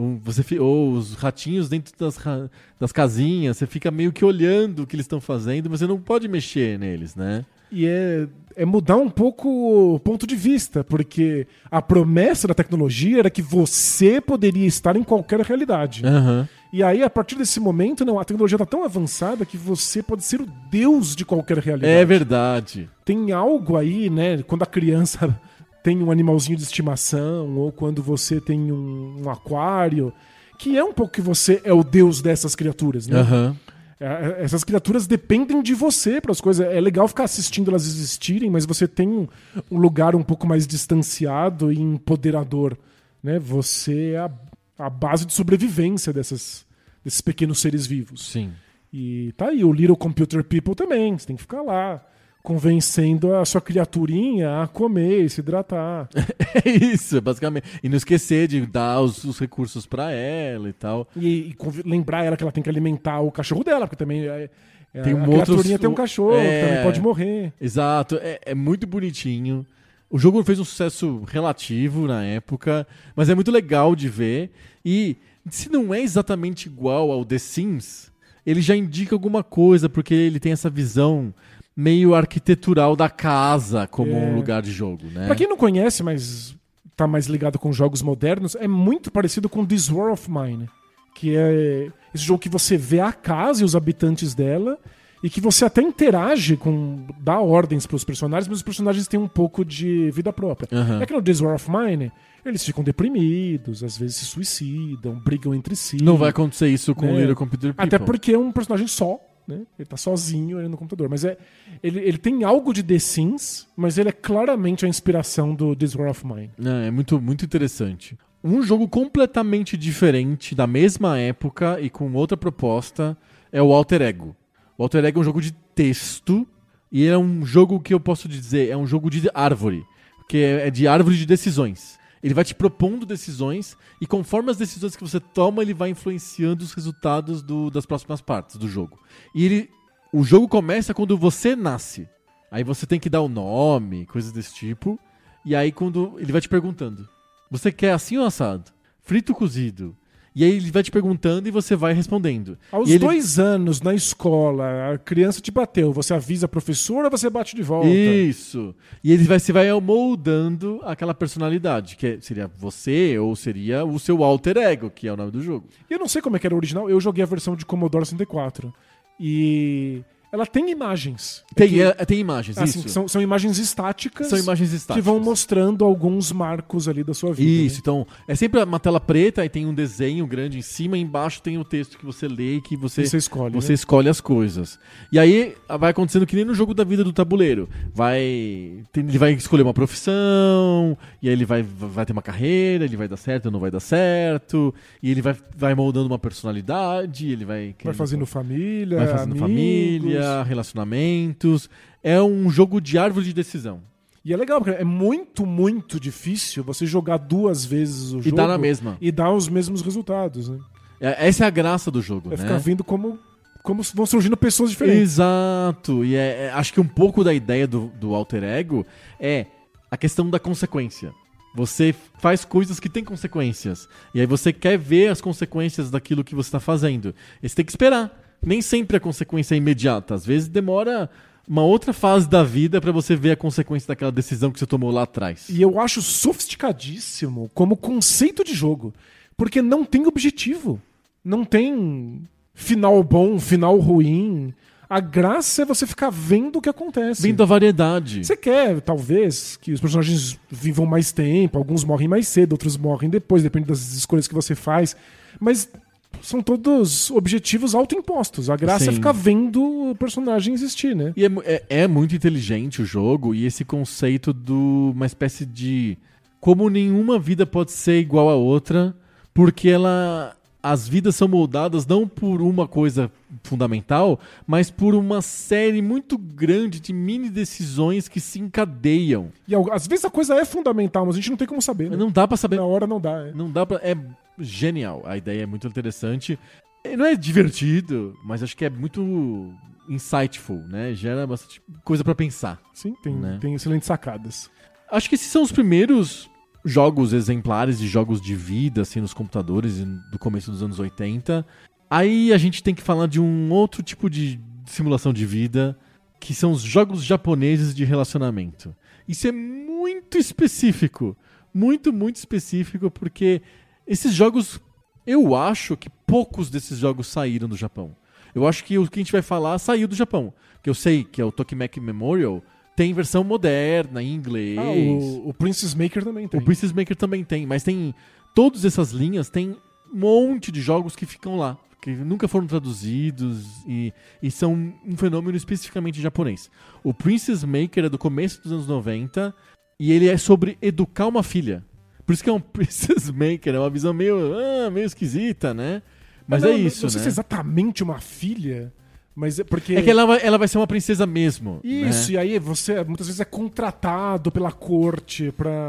Ou os ratinhos dentro das casinhas, você fica meio que olhando o que eles estão fazendo, mas você não pode mexer neles, né? E é mudar um pouco o ponto de vista, porque a promessa da tecnologia era que você poderia estar em qualquer realidade. Uhum. E aí, a partir desse momento, não, a tecnologia está tão avançada que você pode ser o deus de qualquer realidade. É verdade. Tem algo aí, né, quando a criança tem um animalzinho de estimação, ou quando você tem um aquário, que é um pouco que você é o deus dessas criaturas, né? Uhum. Essas criaturas dependem de você para as coisas. É legal ficar assistindo elas existirem, mas você tem um lugar um pouco mais distanciado e empoderador, né? Você é a base de sobrevivência desses pequenos seres vivos. Sim. E tá aí, o Little Computer People também. Você tem que ficar lá convencendo a sua criaturinha a comer e se hidratar. É isso, basicamente. E não esquecer de dar os recursos pra ela e tal. E lembrar ela que ela tem que alimentar o cachorro dela, porque também tem a criaturinha tem um cachorro, também pode morrer. Exato, é muito bonitinho. O jogo fez um sucesso relativo na época, mas é muito legal de ver. E se não é exatamente igual ao The Sims, ele já indica alguma coisa, porque ele tem essa visão meio arquitetural da casa como um lugar de jogo, né? Pra quem não conhece, mas tá mais ligado com jogos modernos, é muito parecido com This War of Mine, que é esse jogo que você vê a casa e os habitantes dela e que você até interage dá ordens pros personagens, mas os personagens têm um pouco de vida própria. Uhum. É que no This War of Mine, eles ficam deprimidos, às vezes se suicidam, brigam entre si. Não vai acontecer isso com o Little Computer People. Até porque é um personagem só, né? Ele tá sozinho ali no computador. Mas ele tem algo de The Sims, mas ele é claramente a inspiração do This War of Mine. É muito, muito interessante. Um jogo completamente diferente, da mesma época e com outra proposta, é o Alter Ego. O Alter Ego é um jogo de texto e é um jogo que eu posso dizer, é um jogo de árvore, que é de árvore de decisões. Ele vai te propondo decisões e conforme as decisões que você toma, ele vai influenciando os resultados das próximas partes do jogo. E o jogo começa quando você nasce. Aí você tem que dar o nome, coisas desse tipo. E aí quando ele vai te perguntando, você quer assim ou assado? Frito ou cozido? E aí ele vai te perguntando e você vai respondendo. Aos 2 anos, na escola, a criança te bateu. Você avisa a professora ou você bate de volta? Isso. E você vai moldando aquela personalidade, que seria você ou seria o seu alter ego, que é o nome do jogo. Eu não sei como é que era o original. Eu joguei a versão de Commodore 64. E ela tem imagens. Tem imagens, assim, isso. São imagens estáticas. São imagens estáticas. Que vão mostrando alguns marcos ali da sua vida. Isso, né? então é sempre uma tela preta e tem um desenho grande em cima e embaixo tem o texto que você lê e que você escolhe. Você escolhe as coisas. E aí vai acontecendo que nem no jogo da vida do tabuleiro. Ele vai escolher uma profissão, e aí ele vai ter uma carreira, ele vai dar certo ou não vai dar certo, e ele vai moldando uma personalidade, ele vai fazendo família, relacionamentos. É um jogo de árvore de decisão. E é legal, porque é muito, muito difícil você jogar 2 vezes o jogo e dar na mesma. E dar os mesmos resultados, né? Essa é a graça do jogo, né? Ficar vendo como vão surgindo pessoas diferentes. Exato. E acho que um pouco da ideia do alter ego é a questão da consequência. Você faz coisas que têm consequências. E aí você quer ver as consequências daquilo que você está fazendo. E você tem que esperar. Nem sempre a consequência é imediata. Às vezes demora uma outra fase da vida para você ver a consequência daquela decisão que você tomou lá atrás. E eu acho sofisticadíssimo como conceito de jogo. Porque não tem objetivo. Não tem final bom, final ruim. A graça é você ficar vendo o que acontece. Vendo a variedade. Você quer, talvez, que os personagens vivam mais tempo, alguns morrem mais cedo, outros morrem depois, depende das escolhas que você faz. Mas são todos objetivos autoimpostos. A graça é ficar vendo o personagem existir, né? E é muito inteligente o jogo, e esse conceito de uma espécie de... Como nenhuma vida pode ser igual a outra, porque as vidas são moldadas não por uma coisa fundamental, mas por uma série muito grande de mini decisões que se encadeiam. E às vezes a coisa é fundamental, mas a gente não tem como saber, né? Não dá pra saber. Na hora não dá. Não dá pra... É genial. A ideia é muito interessante. Não é divertido, mas acho que é muito insightful, né? Gera bastante coisa pra pensar. Sim, tem excelentes sacadas. Acho que esses são os primeiros jogos exemplares de jogos de vida, assim, nos computadores do começo dos anos 80. Aí a gente tem que falar de um outro tipo de simulação de vida, que são os jogos japoneses de relacionamento. Isso é muito específico. Muito, muito específico, porque esses jogos, eu acho que poucos desses jogos saíram do Japão. Eu acho que o que a gente vai falar saiu do Japão. Que eu sei que é o Tokimeki Memorial, tem versão moderna, em inglês. O Princess Maker também tem. O Princess Maker também tem, mas tem... Todas essas linhas tem um monte de jogos que ficam lá, que nunca foram traduzidos e são um fenômeno especificamente japonês. O Princess Maker é do começo dos anos 90 e ele é sobre educar uma filha. Por isso que é um Princess Maker, é uma visão meio esquisita, né? Mas não, é isso, não sei se é exatamente uma filha... Mas é porque... É que ela vai ser uma princesa mesmo. Isso, né? E aí você muitas vezes é contratado pela corte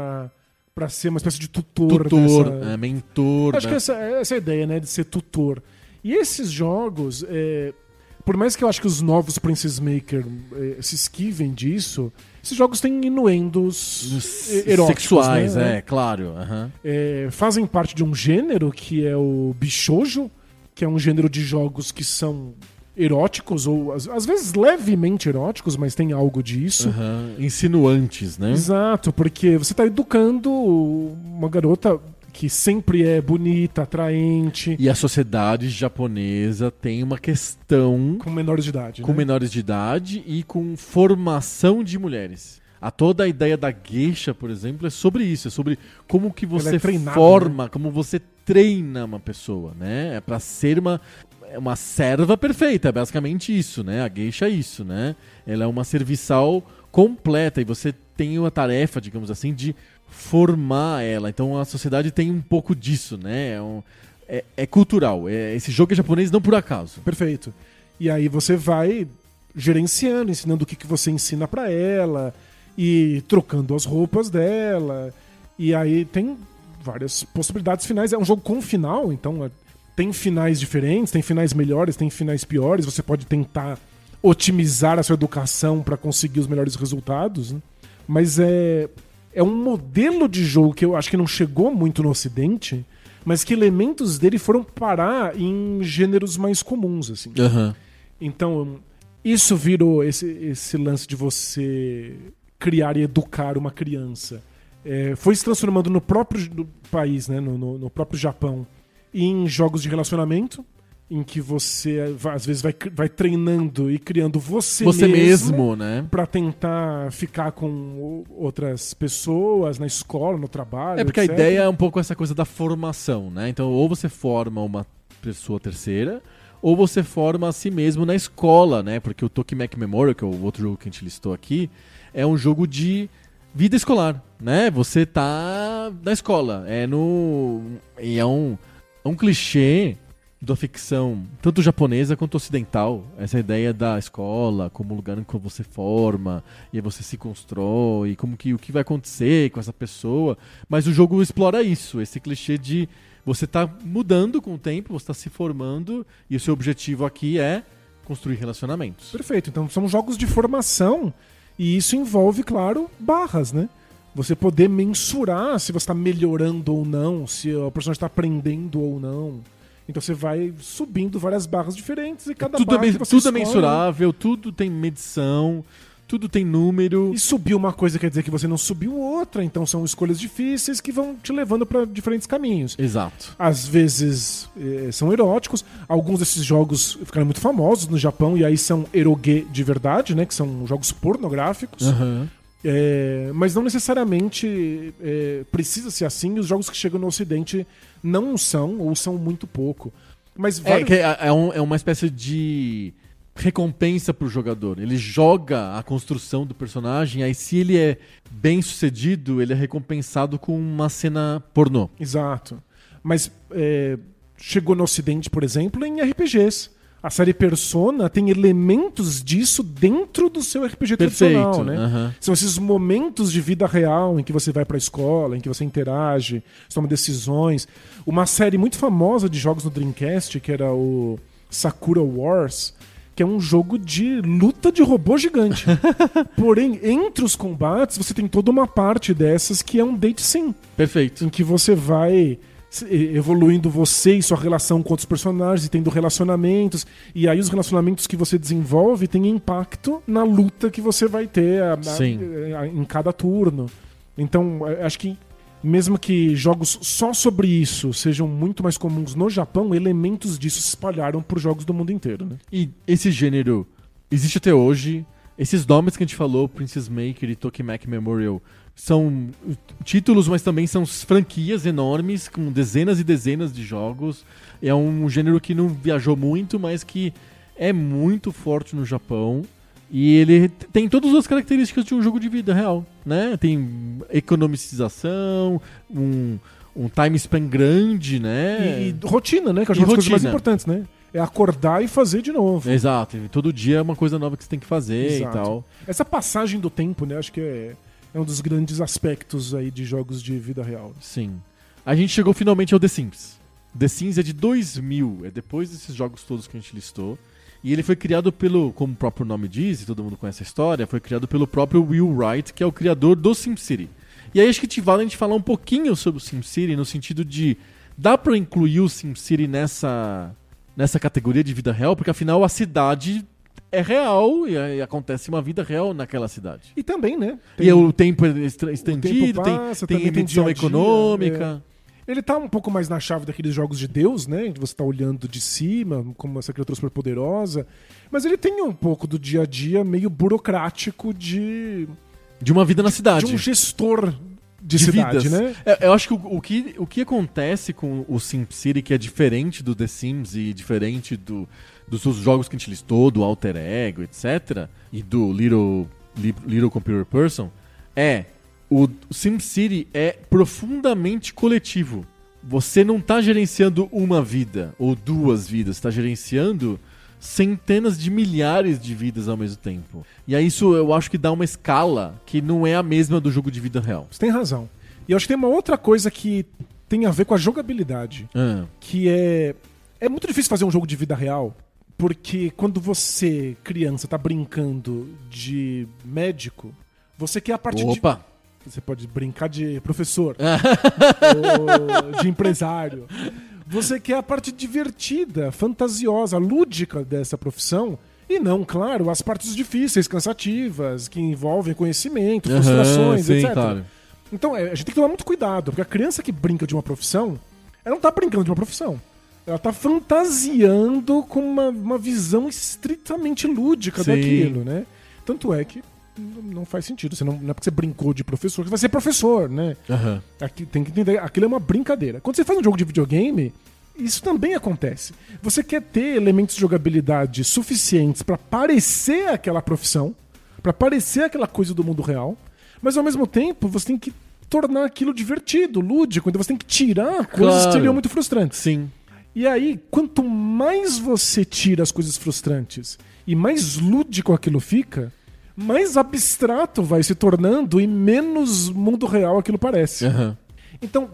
pra ser uma espécie de tutor. Mentor. Acho que essa é a ideia, né? De ser tutor. E esses jogos, por mais que eu acho que os novos Princess Maker se esquivem disso, esses jogos têm inuendos eróticos. Sexuais, né? Claro. Fazem parte de um gênero que é o Bishoujo, que é um gênero de jogos que são... eróticos, ou às vezes levemente eróticos, mas tem algo disso. Insinuantes, né? Exato, porque você está educando uma garota que sempre é bonita, atraente. E a sociedade japonesa tem uma questão... Com menores de idade. Com menores de idade e com formação de mulheres. Toda a ideia da geisha, por exemplo, é sobre isso. É sobre como que você forma, né? Como você treina uma pessoa, né? É pra ser uma serva perfeita, é basicamente isso, né? A geisha é isso, né? Ela é uma serviçal completa e você tem uma tarefa, digamos assim, de formar ela. Então a sociedade tem um pouco disso, né? É cultural. Esse jogo é japonês não por acaso. Perfeito. E aí você vai gerenciando, ensinando o que você ensina pra ela e trocando as roupas dela. E aí tem várias possibilidades finais. É um jogo com final, então... Tem finais diferentes, tem finais melhores, tem finais piores. Você pode tentar otimizar a sua educação para conseguir os melhores resultados, né? Mas é um modelo de jogo que eu acho que não chegou muito no Ocidente, mas que elementos dele foram parar em gêneros mais comuns, assim. Então, isso virou esse lance de você criar e educar uma criança. Foi se transformando no próprio país, né? No próprio Japão, em jogos de relacionamento. em que você às vezes vai treinando e criando você mesmo, né? Pra tentar ficar com outras pessoas na escola, no trabalho, porque etc. a ideia é um pouco essa coisa da formação, né? Então, ou você forma uma pessoa terceira, ou você forma a si mesmo na escola, né? Porque o Tokimeki Memorial, que é o outro jogo que a gente listou aqui, é um jogo de vida escolar, né? Você tá na escola. E é um clichê da ficção, tanto japonesa quanto ocidental. Essa ideia da escola como lugar em que você forma, e aí você se constrói, o que vai acontecer com essa pessoa. Mas o jogo explora isso, esse clichê de você tá mudando com o tempo, você tá se formando, e o seu objetivo aqui é construir relacionamentos. Perfeito, então são jogos de formação, e isso envolve, claro, barras, né? Você poder mensurar se você está melhorando ou não, se o personagem está aprendendo ou não. Então você vai subindo várias barras diferentes e cada barra que você tudo é mensurável, tudo tem medição, tudo tem número. E subir uma coisa quer dizer que você não subiu outra, então são escolhas difíceis que vão te levando para diferentes caminhos. Exato. Às vezes são eróticos, alguns desses jogos ficaram muito famosos no Japão e aí são eroge de verdade, né? Que são jogos pornográficos. Uhum. Mas não necessariamente precisa ser assim. Os jogos que chegam no Ocidente não são, ou são muito pouco. Mas é uma espécie de recompensa pro jogador. Ele joga a construção do personagem, aí se ele é bem sucedido, ele é recompensado com uma cena pornô. Exato. Mas chegou no Ocidente, por exemplo, em RPGs. A série Persona tem elementos disso dentro do seu RPG tradicional, né? Uhum. São esses momentos de vida real em que você vai pra escola, em que você interage, toma decisões. Uma série muito famosa de jogos no Dreamcast, que era o Sakura Wars, que é um jogo de luta de robô gigante. Porém, entre os combates, você tem toda uma parte dessas que é um date sim. Perfeito. Em que você vai evoluindo você e sua relação com outros personagens e tendo relacionamentos, e aí os relacionamentos que você desenvolve têm impacto na luta que você vai ter em cada turno. Então, acho que mesmo que jogos só sobre isso sejam muito mais comuns no Japão, elementos disso se espalharam por jogos do mundo inteiro, né? E esse gênero existe até hoje. Esses nomes que a gente falou, Princess Maker e Tokimeki Memorial, são títulos, mas também são franquias enormes, com dezenas e dezenas de jogos. É um gênero que não viajou muito, mas que é muito forte no Japão. E ele tem todas as características de um jogo de vida real, né? Tem economicização, um time span grande, né? E rotina, né? Que é uma das coisas mais importantes, né? É acordar e fazer de novo. Exato. Todo dia é uma coisa nova que você tem que fazer. Exato. E tal. Essa passagem do tempo, né? Acho que é um dos grandes aspectos aí de jogos de vida real. Sim. A gente chegou finalmente ao The Sims. The Sims é de 2000, é depois desses jogos todos que a gente listou. E ele foi criado como o próprio nome diz, e todo mundo conhece a história, foi criado pelo próprio Will Wright, que é o criador do SimCity. E aí acho que vale a gente falar um pouquinho sobre o SimCity, no sentido de, dá pra incluir o SimCity nessa categoria de vida real? Porque afinal a cidade é real e acontece uma vida real naquela cidade. E também, né? E o tempo é estendido, tem edição dia-a-dia, econômica. Ele tá um pouco mais na chave daqueles jogos de Deus, né? De você tá olhando de cima, como essa criatura super poderosa. Mas ele tem um pouco do dia a dia meio burocrático de uma vida na cidade. De um gestor de cidade, vidas, né? Eu acho que o que acontece com o SimCity, que é diferente do The Sims e diferente dos jogos que a gente listou, do Alter Ego, etc., e do Little Computer Person, o SimCity é profundamente coletivo. Você não está gerenciando uma vida ou duas vidas, está gerenciando centenas de milhares de vidas ao mesmo tempo. E aí isso eu acho que dá uma escala que não é a mesma do jogo de vida real. Você tem razão. E eu acho que tem uma outra coisa que tem a ver com a jogabilidade, que é muito difícil fazer um jogo de vida real, porque quando você, criança, tá brincando de médico, você quer a parte Você pode brincar de professor ou de empresário. Você quer a parte divertida, fantasiosa, lúdica dessa profissão e não, claro, as partes difíceis, cansativas, que envolvem conhecimento, frustrações, etc. Claro. Então a gente tem que tomar muito cuidado, porque a criança que brinca de uma profissão, ela não tá brincando de uma profissão. Ela tá fantasiando com uma visão estritamente lúdica Sim. daquilo, né? Tanto é que não faz sentido. Você não é porque você brincou de professor que você vai ser professor, né? Aham. Aqui, tem que entender, aquilo é uma brincadeira. Quando você faz um jogo de videogame, isso também acontece. Você quer ter elementos de jogabilidade suficientes pra parecer aquela profissão, pra parecer aquela coisa do mundo real, mas ao mesmo tempo você tem que tornar aquilo divertido, lúdico, então você tem que tirar coisas que seriam muito frustrantes. Sim. E aí, quanto mais você tira as coisas frustrantes e mais lúdico aquilo fica, mais abstrato vai se tornando e menos mundo real aquilo parece. Aham. Então,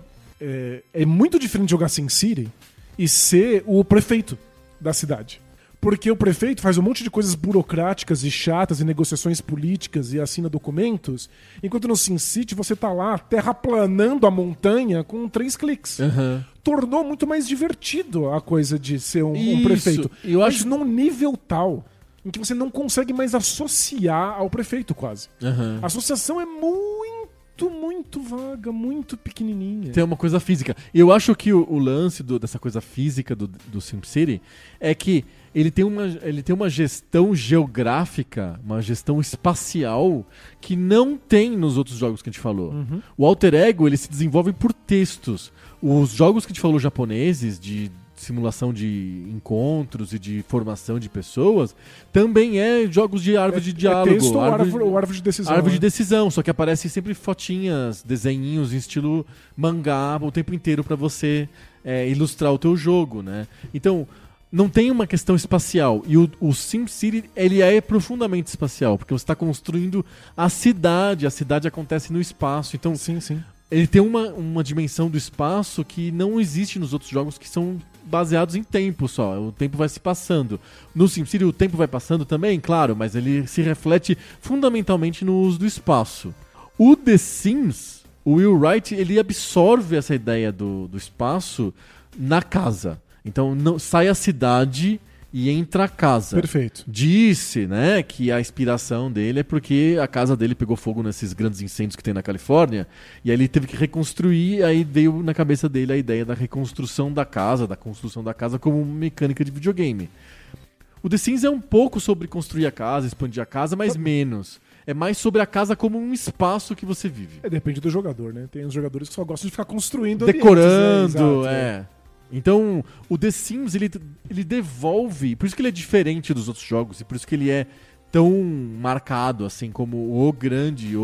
é muito diferente jogar SimCity e ser o prefeito da cidade. Porque o prefeito faz um monte de coisas burocráticas e chatas e negociações políticas e assina documentos, enquanto no SimCity você tá lá terraplanando a montanha com 3 cliques. Aham. Tornou muito mais divertido a coisa de ser um Isso. prefeito. Eu Mas acho- num nível tal em que você não consegue mais associar ao prefeito quase. Aham. A associação é muito vaga, muito pequenininha. Tem uma coisa física. Eu acho que o lance dessa coisa física do SimCity é que ele tem uma gestão geográfica, uma gestão espacial que não tem nos outros jogos que a gente falou. O Alter Ego, ele se desenvolve por textos. Os jogos que a gente falou japoneses, de simulação de encontros e de formação de pessoas, também é jogos de árvore de diálogo. Texto ou árvore de decisão. Árvore né? de decisão, só que aparecem sempre fotinhas, desenhinhos em estilo mangá o tempo inteiro pra você ilustrar o teu jogo, né? Então, não tem uma questão espacial. E o SimCity, ele é profundamente espacial, porque você está construindo a cidade acontece no espaço. Então, Sim. ele tem uma dimensão do espaço que não existe nos outros jogos que são baseados em tempo só. O tempo vai se passando. No SimCity o tempo vai passando também, claro, mas ele se reflete fundamentalmente no uso do espaço. O The Sims, o Will Wright, ele absorve essa ideia do espaço na casa. Então sai a cidade e entra a casa. Perfeito. Disse, né, que a inspiração dele é porque a casa dele pegou fogo nesses grandes incêndios que tem na Califórnia, e aí ele teve que reconstruir, aí veio na cabeça dele a ideia da reconstrução da construção da casa como mecânica de videogame. O The Sims é um pouco sobre construir a casa, expandir a casa, mas menos. É mais sobre a casa como um espaço que você vive. Depende do jogador, né? Tem uns jogadores que só gostam de ficar construindo Decorando, ambientes, Então, o The Sims, ele devolve... Por isso que ele é diferente dos outros jogos, e por isso que ele é tão marcado, assim, como o grande,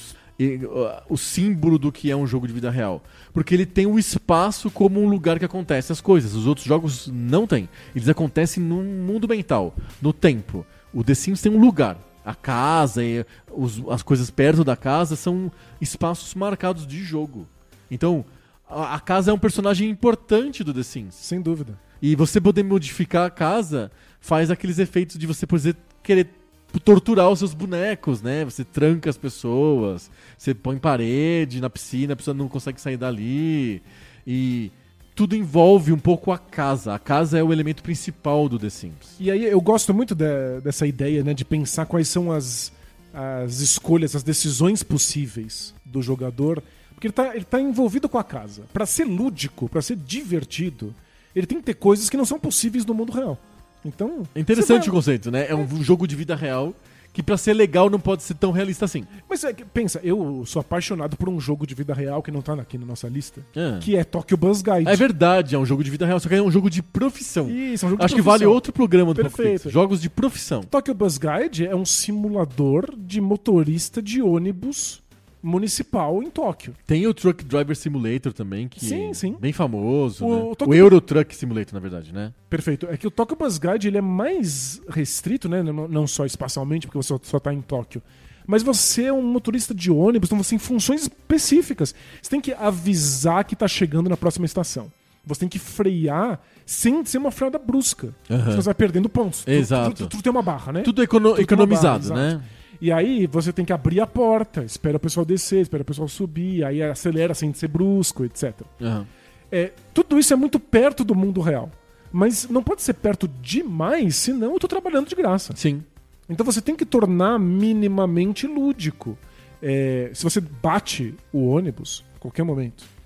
o símbolo do que é um jogo de vida real. Porque ele tem o espaço como um lugar que acontece as coisas. Os outros jogos não têm. Eles acontecem no mundo mental, no tempo. O The Sims tem um lugar. A casa e as coisas perto da casa são espaços marcados de jogo. Então... A casa é um personagem importante do The Sims. Sem dúvida. E você poder modificar a casa faz aqueles efeitos de você poder querer torturar os seus bonecos, né? Você tranca as pessoas, você põe parede na piscina, a pessoa não consegue sair dali. E tudo envolve um pouco a casa. A casa é o elemento principal do The Sims. E aí eu gosto muito dessa ideia, né, de pensar quais são as escolhas, as decisões possíveis do jogador. Porque ele tá envolvido com a casa. Pra ser lúdico, pra ser divertido, ele tem que ter coisas que não são possíveis no mundo real. Então... É interessante o conceito, né? É um jogo de vida real que pra ser legal não pode ser tão realista assim. Mas pensa, eu sou apaixonado por um jogo de vida real que não tá aqui na nossa lista, Ah. que é Tokyo Buzz Guide. É verdade, é um jogo de vida real, só que é um jogo de profissão. Isso, é um jogo de Acho que profissão. vale outro programa do Perfeito. Poco Pixel. Jogos de profissão. Tokyo Buzz Guide é um simulador de motorista de ônibus municipal em Tóquio. Tem o Truck Driver Simulator também, que Sim. é bem famoso. O Né? Tokyo- O Euro Truck Simulator, na verdade, né? Perfeito. É que o Tokyo Buzz Guide ele é mais restrito, né? Não só espacialmente, porque você só tá em Tóquio. Mas você é um motorista de ônibus, então você tem funções específicas. Você tem que avisar que tá chegando na próxima estação. Você tem que frear sem ser uma freada brusca. Aham. Senão você vai perdendo pontos. Exato. Tudo tem uma barra, né? Tudo Tudo tem uma economizado, barra, né? exato. E aí você tem que abrir a porta, espera o pessoal descer, espera o pessoal subir, aí acelera sem ser brusco, etc. Aham. Tudo isso é muito perto do mundo real. Mas não pode ser perto demais, senão eu tô trabalhando de graça. Sim. Então você tem que tornar minimamente lúdico. Se você bate o ônibus, a qualquer momento,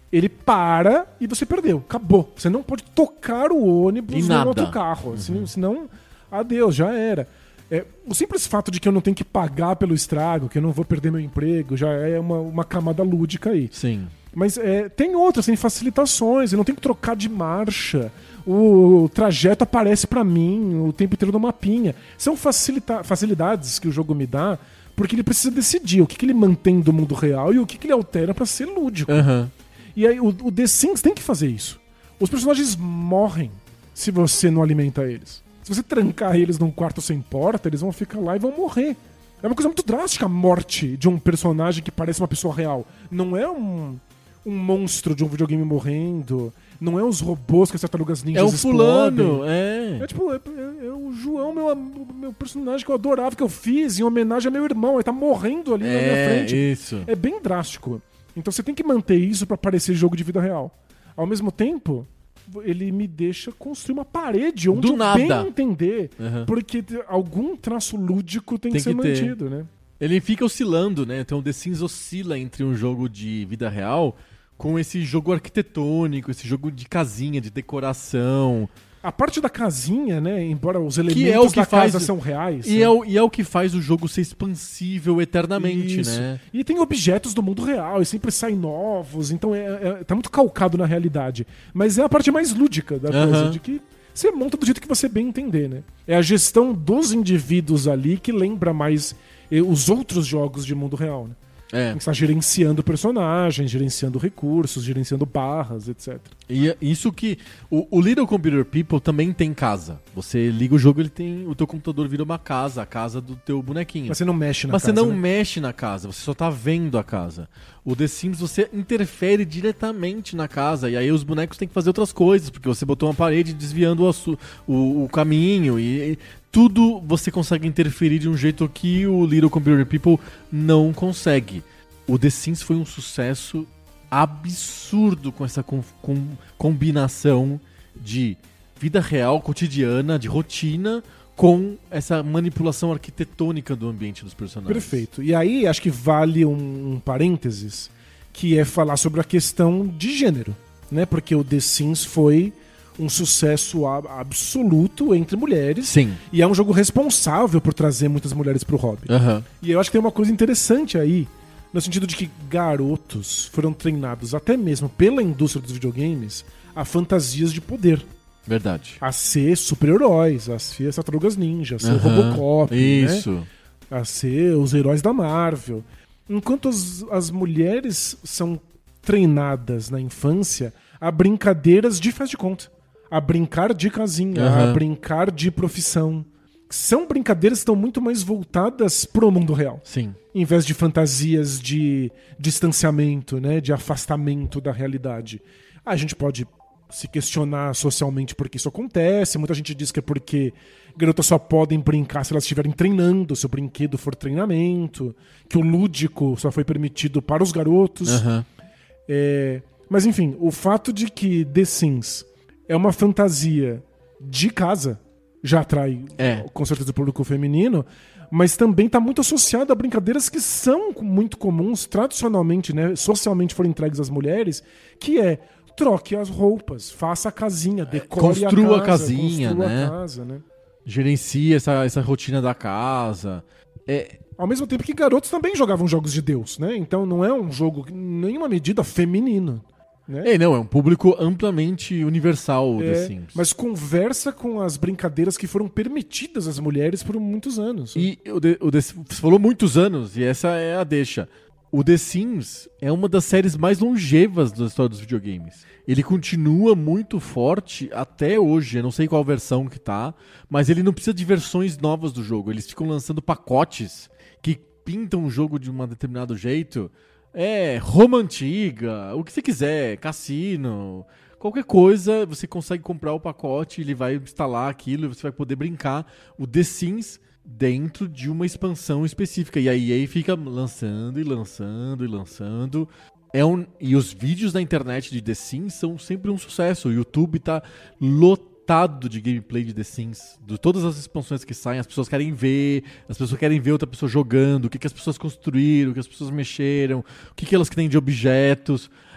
ele para e você perdeu. Acabou. Você não pode tocar o ônibus no outro carro. Senão, adeus, já era. O simples fato de que eu não tenho que pagar pelo estrago, que eu não vou perder meu emprego, já é uma camada lúdica aí. Sim. Mas tem outras, tem facilitações, eu não tenho que trocar de marcha, o trajeto aparece pra mim o tempo inteiro no mapinha. São facilidades que o jogo me dá, porque ele precisa decidir o que ele mantém do mundo real e o que ele altera pra ser lúdico. Uhum. E aí o The Sims tem que fazer isso. Os personagens morrem se você não alimenta eles. Se você trancar eles num quarto sem porta, eles vão ficar lá e vão morrer. É uma coisa muito drástica a morte de um personagem que parece uma pessoa real. Não é um monstro de um videogame morrendo. Não é os robôs que as tartarugas ninjas explodem. É o fulano, É o João, meu personagem que eu adorava, que eu fiz em homenagem a meu irmão. Ele tá morrendo ali na minha frente. Isso. É bem drástico. Então você tem que manter isso pra parecer jogo de vida real. Ao mesmo tempo, ele me deixa construir uma parede onde bem entender, porque algum traço lúdico tem que ser mantido, né? Ele fica oscilando, né? Então o The Sims oscila entre um jogo de vida real com esse jogo arquitetônico, esse jogo de casinha, de decoração. A parte da casinha, né? Embora os elementos da casa são reais. E é o que faz o jogo ser expansível eternamente, né? E tem objetos do mundo real, e sempre saem novos. Então tá muito calcado na realidade. Mas é a parte mais lúdica da coisa, de que você monta do jeito que você bem entender, né? É a gestão dos indivíduos ali que lembra mais os outros jogos de mundo real, né? Tem que estar gerenciando personagens, gerenciando recursos, gerenciando barras, etc. E isso que... O Little Computer People também tem casa. Você liga o jogo, o teu computador vira uma casa, a casa do teu bonequinho. Mas você não mexe na casa. Mas você não mexe na casa, você só tá vendo a casa. O The Sims, você interfere diretamente na casa, e aí os bonecos têm que fazer outras coisas, porque você botou uma parede desviando o caminho, e tudo você consegue interferir de um jeito que o Little Computer People não consegue. O The Sims foi um sucesso absurdo com essa combinação de vida real, cotidiana, de rotina, com essa manipulação arquitetônica do ambiente dos personagens. Perfeito. E aí acho que vale um parênteses, que é falar sobre a questão de gênero, né? Porque o The Sims foi um sucesso absoluto entre mulheres. Sim. E é um jogo responsável por trazer muitas mulheres pro hobby. E eu acho que tem uma coisa interessante aí, no sentido de que garotos foram treinados até mesmo pela indústria dos videogames a fantasias de poder. Verdade. A ser super-heróis, a ser as tartarugas ninja, a ser o Robocop, isso, né? A ser os heróis da Marvel. Enquanto as mulheres são treinadas na infância a brincadeiras de faz de conta, a brincar de casinha, a brincar de profissão. São brincadeiras que estão muito mais voltadas pro mundo real. Sim. Em vez de fantasias de distanciamento, né, de afastamento da realidade. A gente pode se questionar socialmente por que isso acontece. Muita gente diz que é porque garotas só podem brincar se elas estiverem treinando, se o brinquedo for treinamento, que o lúdico só foi permitido para os garotos. Mas enfim, o fato de que The Sims é uma fantasia de casa já atrai com certeza o público feminino, mas também está muito associado a brincadeiras que são muito comuns, tradicionalmente, né, socialmente foram entregues às mulheres, que é troque as roupas, faça a casinha, decore construa a casa, casinha, né? A casa, né? Gerencie essa rotina da casa. Ao mesmo tempo que garotos também jogavam jogos de Deus, né? Então não é um jogo, em nenhuma medida, feminino. Né? É um público amplamente universal, The Sims. Mas conversa com as brincadeiras que foram permitidas às mulheres por muitos anos. E você falou muitos anos, e essa é a deixa. O The Sims é uma das séries mais longevas da história dos videogames. Ele continua muito forte até hoje. Eu não sei qual versão que tá, mas ele não precisa de versões novas do jogo. Eles ficam lançando pacotes que pintam o jogo de um determinado jeito. Roma antiga, o que você quiser, cassino, qualquer coisa, você consegue comprar o pacote, ele vai instalar aquilo e você vai poder brincar o The Sims dentro de uma expansão específica. E a EA fica lançando e lançando e lançando. E os vídeos na internet de The Sims são sempre um sucesso. O YouTube tá lotado de gameplay de The Sims. De todas as expansões que saem, as pessoas querem ver outra pessoa jogando, o que as pessoas construíram, o que as pessoas mexeram, o que elas têm de objetos.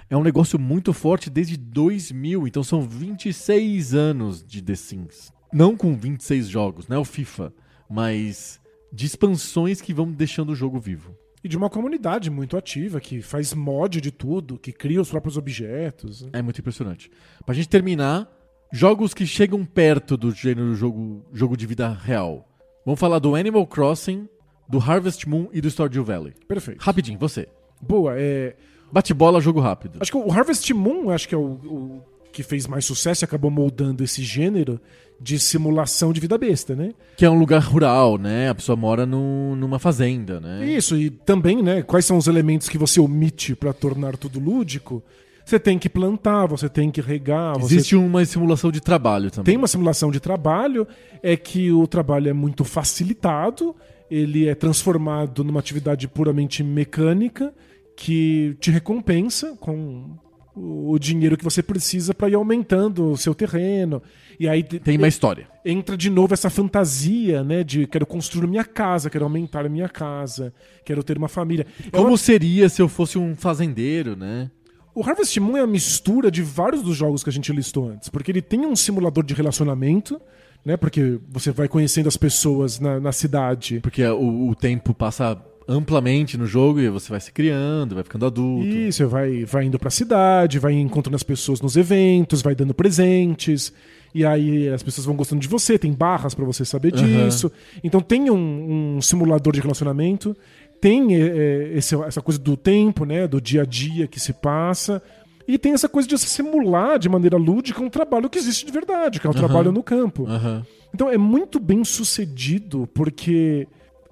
é um negócio muito forte desde 2000, então são 26 anos de The Sims. Não com 26 jogos, não é o FIFA, mas de expansões que vão deixando o jogo vivo. E de uma comunidade muito ativa, que faz mod de tudo, que cria os próprios objetos. É muito impressionante. Pra gente terminar, jogos que chegam perto do gênero jogo de vida real. Vamos falar do Animal Crossing, do Harvest Moon e do Stardew Valley. Perfeito. Rapidinho, você. Boa, Bate-bola, jogo rápido. Acho que o Harvest Moon acho que é o que fez mais sucesso e acabou moldando esse gênero de simulação de vida besta, né? Que é um lugar rural, né? A pessoa mora numa fazenda, né? Isso, e também, né, quais são os elementos que você omite pra tornar tudo lúdico? Você tem que plantar, você tem que regar. Existe uma simulação de trabalho também. Tem uma simulação de trabalho, é que o trabalho é muito facilitado, ele é transformado numa atividade puramente mecânica, que te recompensa com o dinheiro que você precisa para ir aumentando o seu terreno. E aí tem uma história. Entra de novo essa fantasia, né, de quero construir minha casa, quero aumentar a minha casa, quero ter uma família. Como seria se eu fosse um fazendeiro, né? O Harvest Moon é a mistura de vários dos jogos que a gente listou antes, porque ele tem um simulador de relacionamento, né, porque você vai conhecendo as pessoas na cidade. Porque o tempo passa amplamente no jogo e você vai se criando, vai ficando adulto. Isso, vai indo pra cidade, vai encontrando as pessoas nos eventos, vai dando presentes, e aí as pessoas vão gostando de você, tem barras pra você saber disso. Então tem um simulador de relacionamento, tem essa coisa do tempo, né, do dia a dia que se passa, e tem essa coisa de se simular de maneira lúdica um trabalho que existe de verdade, que é o trabalho no campo. Então é muito bem sucedido porque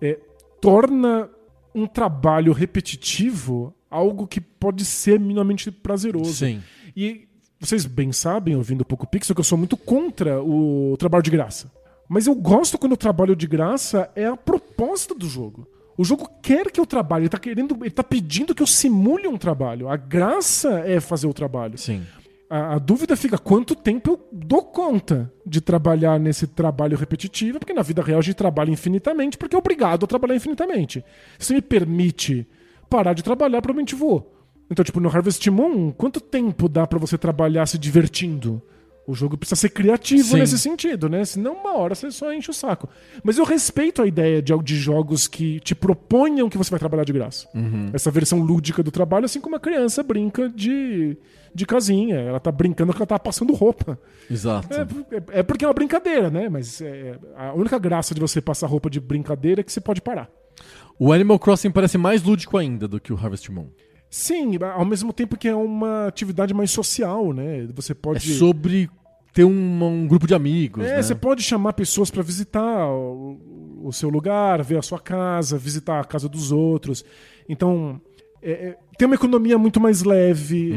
torna um trabalho repetitivo algo que pode ser minimamente prazeroso. Sim. E vocês bem sabem, ouvindo o Poco Pixel, que eu sou muito contra o trabalho de graça. Mas eu gosto quando o trabalho de graça é a proposta do jogo. O jogo quer que eu trabalhe, ele tá pedindo que eu simule um trabalho. A graça é fazer o trabalho. Sim. A dúvida fica quanto tempo eu dou conta de trabalhar nesse trabalho repetitivo, porque na vida real a gente trabalha infinitamente, porque é obrigado a trabalhar infinitamente. Se me permite parar de trabalhar, provavelmente vou. Então, tipo, no Harvest Moon, quanto tempo dá pra você trabalhar se divertindo? O jogo precisa ser criativo nesse sentido, né? Senão uma hora você só enche o saco. Mas eu respeito a ideia de jogos que te proponham que você vai trabalhar de graça. Essa versão lúdica do trabalho, assim como a criança brinca de casinha. Ela tá brincando que ela tá passando roupa. Exato. É porque é uma brincadeira, né? Mas a única graça de você passar roupa de brincadeira é que você pode parar. O Animal Crossing parece mais lúdico ainda do que o Harvest Moon. Sim, ao mesmo tempo que é uma atividade mais social, né? Você pode... É sobre ter um grupo de amigos, né? Você pode chamar pessoas para visitar o seu lugar, ver a sua casa, visitar a casa dos outros. Então, tem uma economia muito mais leve,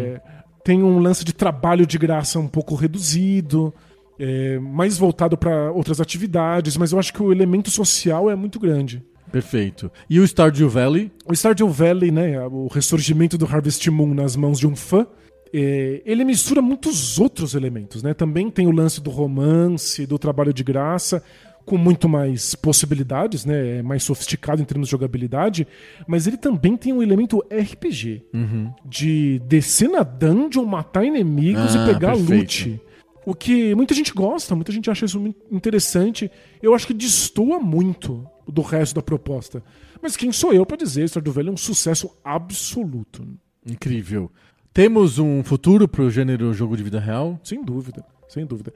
tem um lance de trabalho de graça um pouco reduzido, mais voltado para outras atividades, mas eu acho que o elemento social é muito grande. Perfeito. E o Stardew Valley? O Stardew Valley, né, o ressurgimento do Harvest Moon nas mãos de um fã, ele mistura muitos outros elementos, né? Também tem o lance do romance, do trabalho de graça, com muito mais possibilidades, né? É mais sofisticado em termos de jogabilidade, mas ele também tem um elemento RPG, de descer na dungeon, matar inimigos e pegar loot. O que muita gente gosta, muita gente acha isso muito interessante. Eu acho que destoa muito do resto da proposta. Mas quem sou eu para dizer? Stardew Valley é um sucesso absoluto. Incrível. Temos um futuro pro gênero jogo de vida real? Sem dúvida, sem dúvida.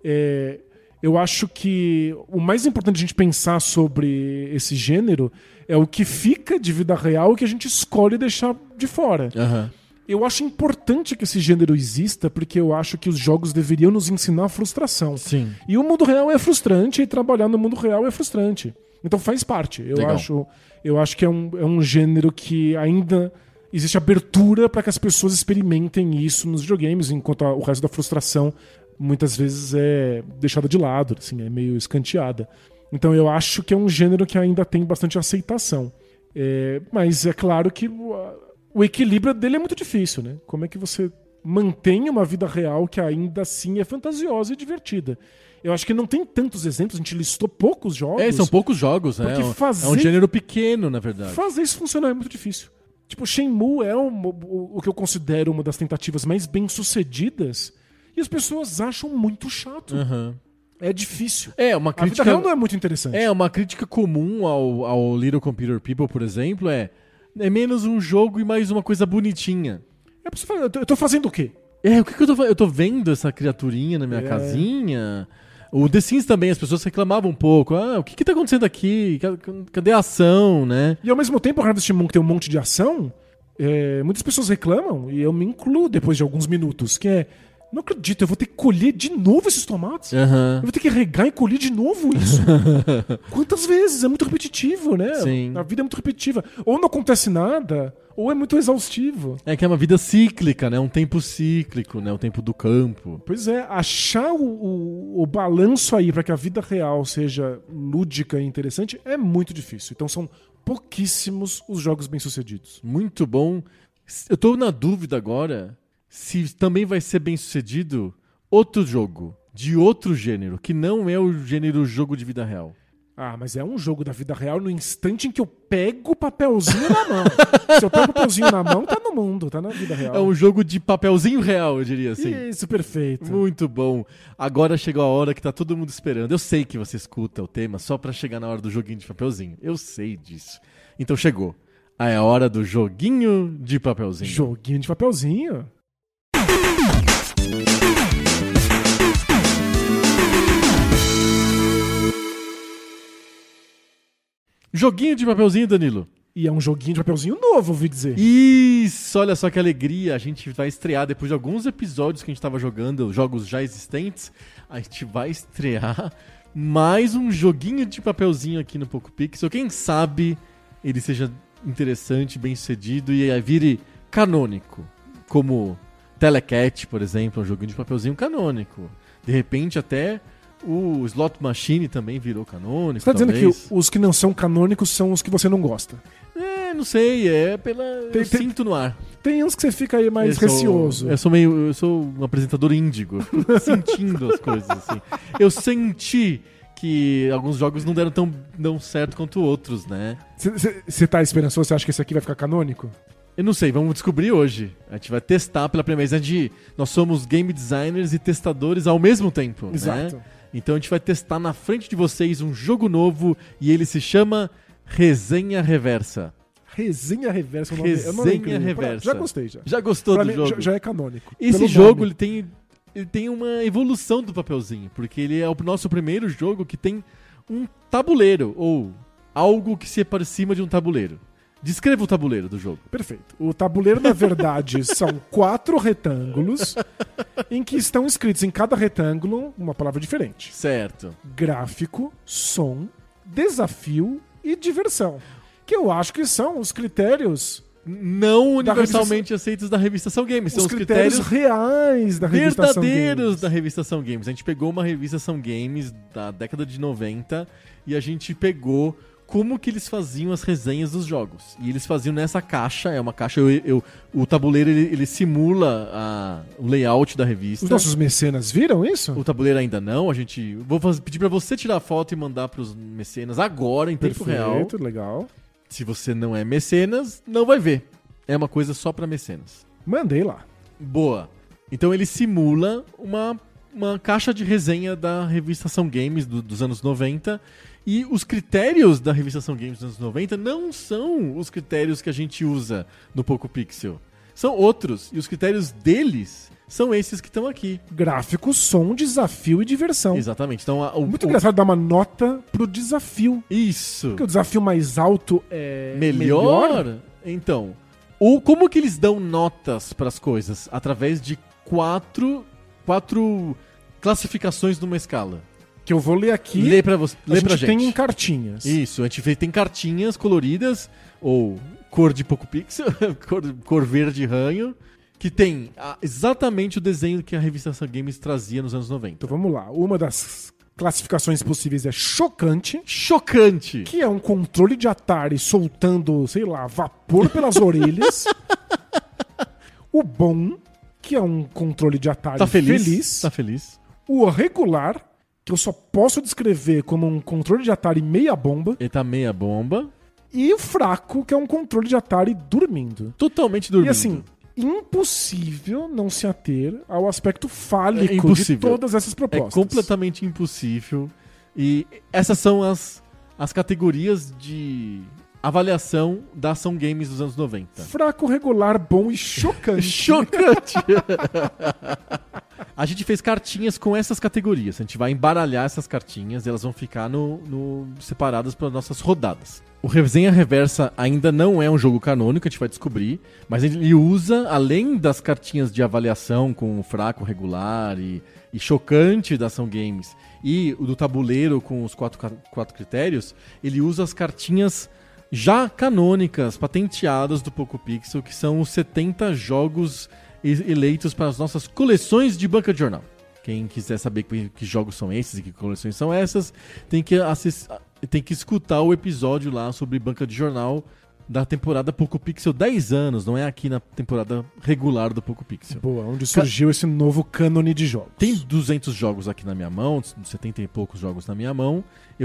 Eu acho que o mais importante a gente pensar sobre esse gênero é o que fica de vida real e que a gente escolhe deixar de fora. Eu acho importante que esse gênero exista porque eu acho que os jogos deveriam nos ensinar a frustração. Sim. E o mundo real é frustrante e trabalhar no mundo real é frustrante. Então faz parte. Eu acho que é um gênero que ainda existe abertura para que as pessoas experimentem isso nos videogames, enquanto o resto da frustração muitas vezes é deixada de lado, assim, é meio escanteada. Então eu acho que é um gênero que ainda tem bastante aceitação. Mas é claro que o equilíbrio dele é muito difícil, né? Como é que você mantém uma vida real que ainda assim é fantasiosa e divertida? Eu acho que não tem tantos exemplos, a gente listou poucos jogos. São poucos jogos, né? É um gênero pequeno, na verdade. Fazer isso funcionar é muito difícil. Tipo, Shenmue é o que eu considero uma das tentativas mais bem-sucedidas e as pessoas acham muito chato. É difícil. Uma A crítica... vida real não é muito interessante. Uma crítica comum ao Little Computer People, por exemplo, é menos um jogo e mais uma coisa bonitinha. É pra você falar, eu tô fazendo o quê? O que eu tô fazendo? Eu tô vendo essa criaturinha na minha casinha. O The Sims também, as pessoas reclamavam um pouco. O que tá acontecendo aqui? Cadê a ação, né? E ao mesmo tempo, o Harvest Moon que tem um monte de ação, muitas pessoas reclamam, e eu me incluo depois de alguns minutos, que é... Não acredito, eu vou ter que colher de novo esses tomates? Eu vou ter que regar e colher de novo isso? Quantas vezes? É muito repetitivo, né? Sim. A vida é muito repetitiva. Ou não acontece nada, ou é muito exaustivo. É que é uma vida cíclica, né? Um tempo cíclico, né? O tempo do campo. Pois é, achar o balanço aí para que a vida real seja lúdica e interessante é muito difícil. Então são pouquíssimos os jogos bem-sucedidos. Muito bom. Eu tô na dúvida agora se também vai ser bem sucedido outro jogo, de outro gênero, que não é o gênero jogo de vida real. Mas é um jogo da vida real no instante em que eu pego o papelzinho na mão. Se eu pego o papelzinho na mão, tá no mundo, tá na vida real. É um jogo de papelzinho real, eu diria assim. Isso, perfeito. Muito bom. Agora chegou a hora que tá todo mundo esperando. Eu sei que você escuta o tema só pra chegar na hora do joguinho de papelzinho. Eu sei disso. Então chegou. É a hora do joguinho de papelzinho. Joguinho de papelzinho? Joguinho de papelzinho, Danilo. E é um joguinho de papelzinho novo, ouvi dizer. Isso, olha só que alegria. A gente vai estrear, depois de alguns episódios que a gente estava jogando, jogos já existentes, a gente vai estrear mais um joguinho de papelzinho aqui no Poco Pixel. Quem sabe ele seja interessante, bem sucedido e aí vire canônico. Como Telecat, por exemplo, um joguinho de papelzinho canônico. De repente até... O Slot Machine também virou canônico. Você tá dizendo que os que não são canônicos são os que você não gosta? Não sei, eu sinto no ar. Tem uns que você fica aí mais receoso. Eu sou um apresentador índigo, fico sentindo as coisas assim. Eu senti que alguns jogos não deram tão certo quanto outros, né? Você tá esperançoso? Você acha que esse aqui vai ficar canônico? Eu não sei, vamos descobrir hoje. A gente vai testar pela primeira vez. Nós somos game designers e testadores ao mesmo tempo. Exato. Né? Então a gente vai testar na frente de vocês um jogo novo e ele se chama Resenha Reversa. Resenha Reversa, Resenha Reversa. Já gostei, já. Já gostou do jogo? Já é canônico. Esse jogo, ele tem uma evolução do papelzinho, porque ele é o nosso primeiro jogo que tem um tabuleiro, ou algo que se aproxima de um tabuleiro. Descreva o tabuleiro do jogo. Perfeito. O tabuleiro, na verdade, são 4 retângulos em que estão escritos em cada retângulo uma palavra diferente. Certo. Gráfico, som, desafio e diversão. Que eu acho que são os critérios... Não universalmente aceitos da revista Ação Games. São os critérios reais da revista Ação Games. Verdadeiros da revista Ação Games. A gente pegou uma revista Ação Games da década de 90 e a gente pegou... como que eles faziam as resenhas dos jogos. E eles faziam nessa caixa, é uma caixa, o tabuleiro ele simula o layout da revista. Os nossos mecenas viram isso? O tabuleiro ainda não, vou pedir pra você tirar a foto e mandar pros mecenas agora, em tempo real. Perfeito, legal. Se você não é mecenas, não vai ver. É uma coisa só pra mecenas. Mandei lá. Boa. Então ele simula uma caixa de resenha da revista Ação Games dos anos 90. E os critérios da revista Ação Games dos anos 90 não são os critérios que a gente usa no Poco Pixel. São outros. E os critérios deles são esses que estão aqui. Gráfico, som, desafio e diversão. Exatamente. Então, muito engraçado dar uma nota pro desafio. Isso. Porque o desafio mais alto é melhor? Então, como que eles dão notas para as coisas? Através de quatro classificações numa escala. Que eu vou ler aqui. Lê pra você. Lê pra gente. Tem cartinhas. Isso, a gente tem cartinhas coloridas, ou cor de Poco Pixel, cor verde ranho, que tem exatamente o desenho que a revista Ação Games trazia nos anos 90. Então vamos lá. Uma das classificações possíveis é chocante. Chocante! Que é um controle de Atari soltando, sei lá, vapor pelas orelhas. O bom, que é um controle de Atari feliz. Tá feliz. O regular, que eu só posso descrever como um controle de Atari meia bomba. Ele tá meia bomba. E o fraco, que é um controle de Atari dormindo. Totalmente dormindo. E assim, impossível não se ater ao aspecto fálico de todas essas propostas. É completamente impossível. E essas são as categorias de avaliação da ação games dos anos 90. Fraco, regular, bom e chocante. Chocante! A gente fez cartinhas com essas categorias. A gente vai embaralhar essas cartinhas e elas vão ficar separadas pelas nossas rodadas. O Resenha Reversa ainda não é um jogo canônico, a gente vai descobrir, mas ele usa, além das cartinhas de avaliação com o fraco, regular e chocante da ação games e o do tabuleiro com os quatro critérios, ele usa as cartinhas já canônicas, patenteadas do Poco Pixel, que são os 70 jogos eleitos para as nossas coleções de banca de jornal. Quem quiser saber que jogos são esses e que coleções são essas, tem que escutar o episódio lá sobre banca de jornal da temporada Poco Pixel 10 anos, não é aqui na temporada regular do Poco Pixel. Boa, onde surgiu esse novo cânone de jogos. Tem 200 jogos aqui na minha mão, 70 e poucos jogos na minha mão.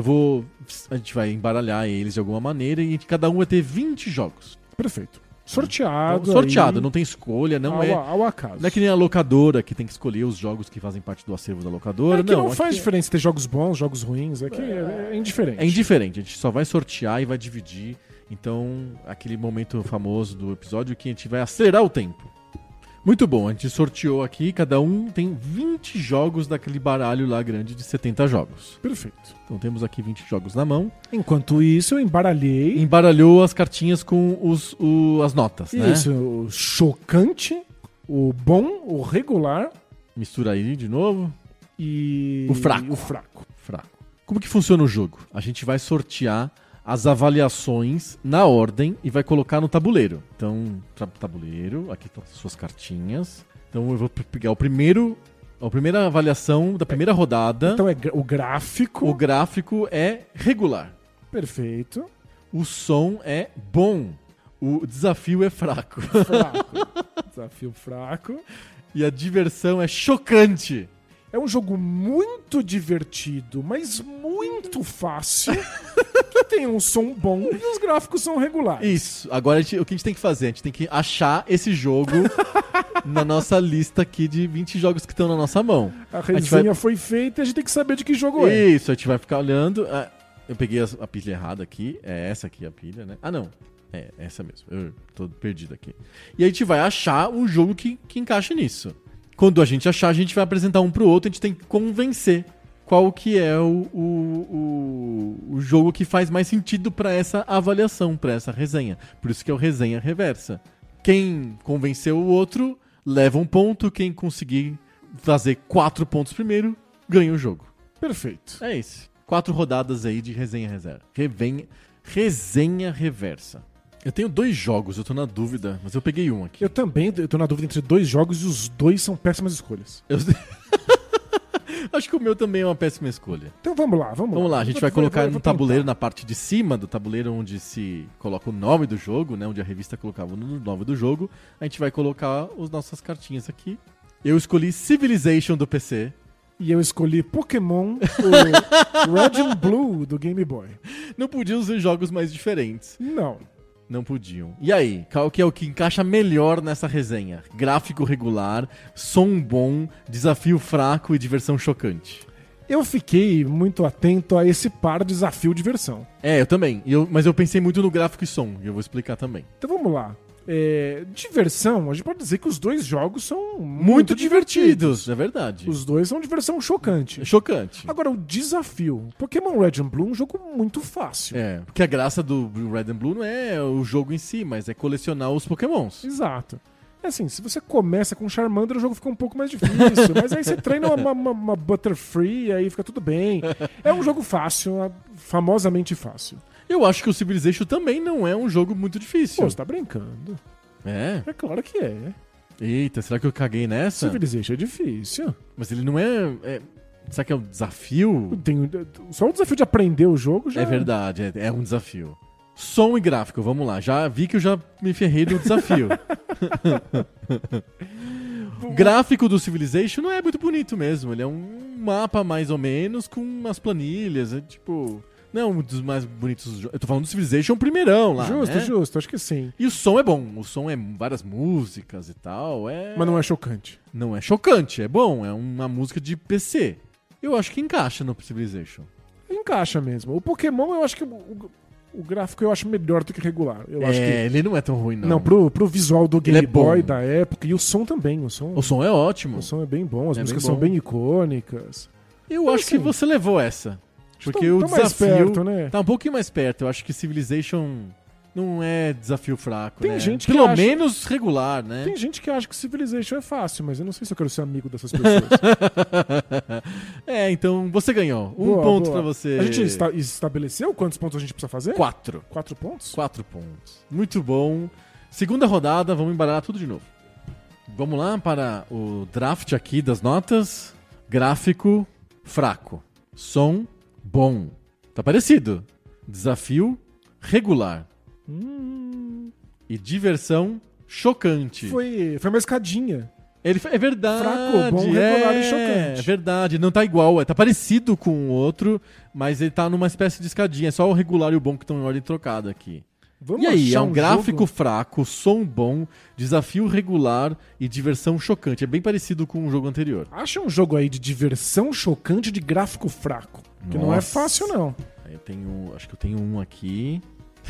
A gente vai embaralhar eles de alguma maneira e cada um vai ter 20 jogos. Perfeito. Sorteado. Então, sorteado, não tem escolha, ao acaso. Não é que nem a locadora, que tem que escolher os jogos que fazem parte do acervo da locadora. Não faz diferença ter jogos bons, jogos ruins, é indiferente. É indiferente, a gente só vai sortear e vai dividir. Então, aquele momento famoso do episódio que a gente vai acelerar o tempo. Muito bom, a gente sorteou aqui, cada um tem 20 jogos daquele baralho lá grande de 70 jogos. Perfeito. Então temos aqui 20 jogos na mão. Enquanto isso, eu embaralhei. Embaralhou as cartinhas com as notas, né? Isso, o chocante, o bom, o regular. Mistura aí de novo. E o fraco. Fraco. Como que funciona o jogo? A gente vai sortear as avaliações na ordem e vai colocar no tabuleiro. Então, tabuleiro, aqui estão as suas cartinhas. Então eu vou pegar a primeira avaliação da primeira rodada. Então é o gráfico. O gráfico é regular. Perfeito. O som é bom. O desafio é fraco. Desafio fraco. E a diversão é chocante. É um jogo muito divertido, mas muito fácil, que tem um som bom e os gráficos são regulares. Isso. Agora o que a gente tem que fazer? A gente tem que achar esse jogo na nossa lista aqui de 20 jogos que estão na nossa mão. A resenha foi feita e a gente tem que saber de que jogo é. Isso, a gente vai ficar olhando. Eu peguei a pilha errada aqui. É essa aqui a pilha, né? Ah, não. É essa mesmo. Eu tô perdido aqui. E a gente vai achar um jogo que encaixe nisso. Quando a gente achar, a gente vai apresentar um pro outro, a gente tem que convencer qual que é o jogo que faz mais sentido para essa avaliação, para essa resenha. Por isso que é o resenha reversa. Quem convenceu o outro, leva um ponto. Quem conseguir fazer 4 pontos primeiro, ganha o jogo. Perfeito. É isso. 4 rodadas aí de resenha reserva. Resenha reversa. Eu tenho 2 jogos, eu tô na dúvida, mas eu peguei um aqui. Eu também tô na dúvida entre 2 jogos e os 2 são péssimas escolhas. Acho que o meu também é uma péssima escolha. Então vamos lá. Vamos lá, a gente vai colocar no tabuleiro, na parte de cima do tabuleiro, onde se coloca o nome do jogo, né? Onde a revista colocava o nome do jogo. A gente vai colocar as nossas cartinhas aqui. Eu escolhi Civilization do PC. E eu escolhi Pokémon, o Red and Blue do Game Boy. Não podiam ser jogos mais diferentes. Não podiam. E aí, qual que é o que encaixa melhor nessa resenha? Gráfico regular, som bom, desafio fraco e diversão chocante. Eu fiquei muito atento a esse par desafio-diversão. Eu também. Mas eu pensei muito no gráfico e som, e eu vou explicar também. Então vamos lá. Diversão, a gente pode dizer que os 2 jogos são muito divertidos. É verdade. Os 2 são diversão chocante. Chocante. Agora, o desafio. Pokémon Red and Blue é um jogo muito fácil. Porque a graça do Red and Blue não é o jogo em si, mas é colecionar os Pokémons. Exato. É assim, se você começa com Charmander, o jogo fica um pouco mais difícil. Mas aí você treina uma Butterfree e aí fica tudo bem. É um jogo fácil, famosamente fácil. Eu acho que o Civilization também não é um jogo muito difícil. Pô, você tá brincando. É claro que é. Eita, será que eu caguei nessa? Civilization é difícil. Mas ele não é... Será que é um desafio? Só o desafio de aprender o jogo já... É verdade, é um desafio. Som e gráfico, vamos lá. Já vi que eu já me ferrei no desafio. O gráfico do Civilization não é muito bonito mesmo. Ele é um mapa mais ou menos com umas planilhas. Não é um dos mais bonitos. Eu tô falando do Civilization primeirão lá, né? Justo, acho que sim. E o som é bom. O som é várias músicas e tal. Mas não é chocante. Não é chocante, é bom. É uma música de PC. Eu acho que encaixa no Civilization. Encaixa mesmo. O Pokémon, eu acho que o gráfico eu acho melhor do que regular. Eu acho que... ele não é tão ruim, não. Não, pro visual do Game Boy bom. da época. E o som também. O som é ótimo. O som é bem bom. As músicas bem são bom. bem icônicas. Eu acho que você levou essa. Porque Tá o mais desafio perto, né? tá um pouquinho mais perto. Eu acho que Civilization não é desafio fraco, Tem né? gente que Pelo acha- menos regular, né? Tem gente que acha que Civilization é fácil, mas eu não sei se eu quero ser amigo dessas pessoas. Então você ganhou. Um Boa, ponto boa. pra você. A gente estabeleceu quantos pontos a gente precisa fazer? 4. 4 pontos? 4 pontos. Muito bom. Segunda rodada, vamos embaralhar tudo de novo. Vamos lá para o draft aqui das notas. Gráfico, fraco. Som, bom. Tá parecido. Desafio, regular. E diversão, chocante. Foi uma escadinha. É verdade. Fraco, bom, regular e chocante. É verdade. Não tá igual. Tá parecido com o outro, mas ele tá numa espécie de escadinha. É só o regular e o bom que estão em ordem trocada aqui. Vamos E aí, é achar um gráfico jogo? fraco, som bom, desafio regular e diversão chocante. É bem parecido com o jogo anterior. Acha um jogo aí de diversão chocante de gráfico fraco. Que não é Nossa. fácil, não. Aí acho que eu tenho um aqui.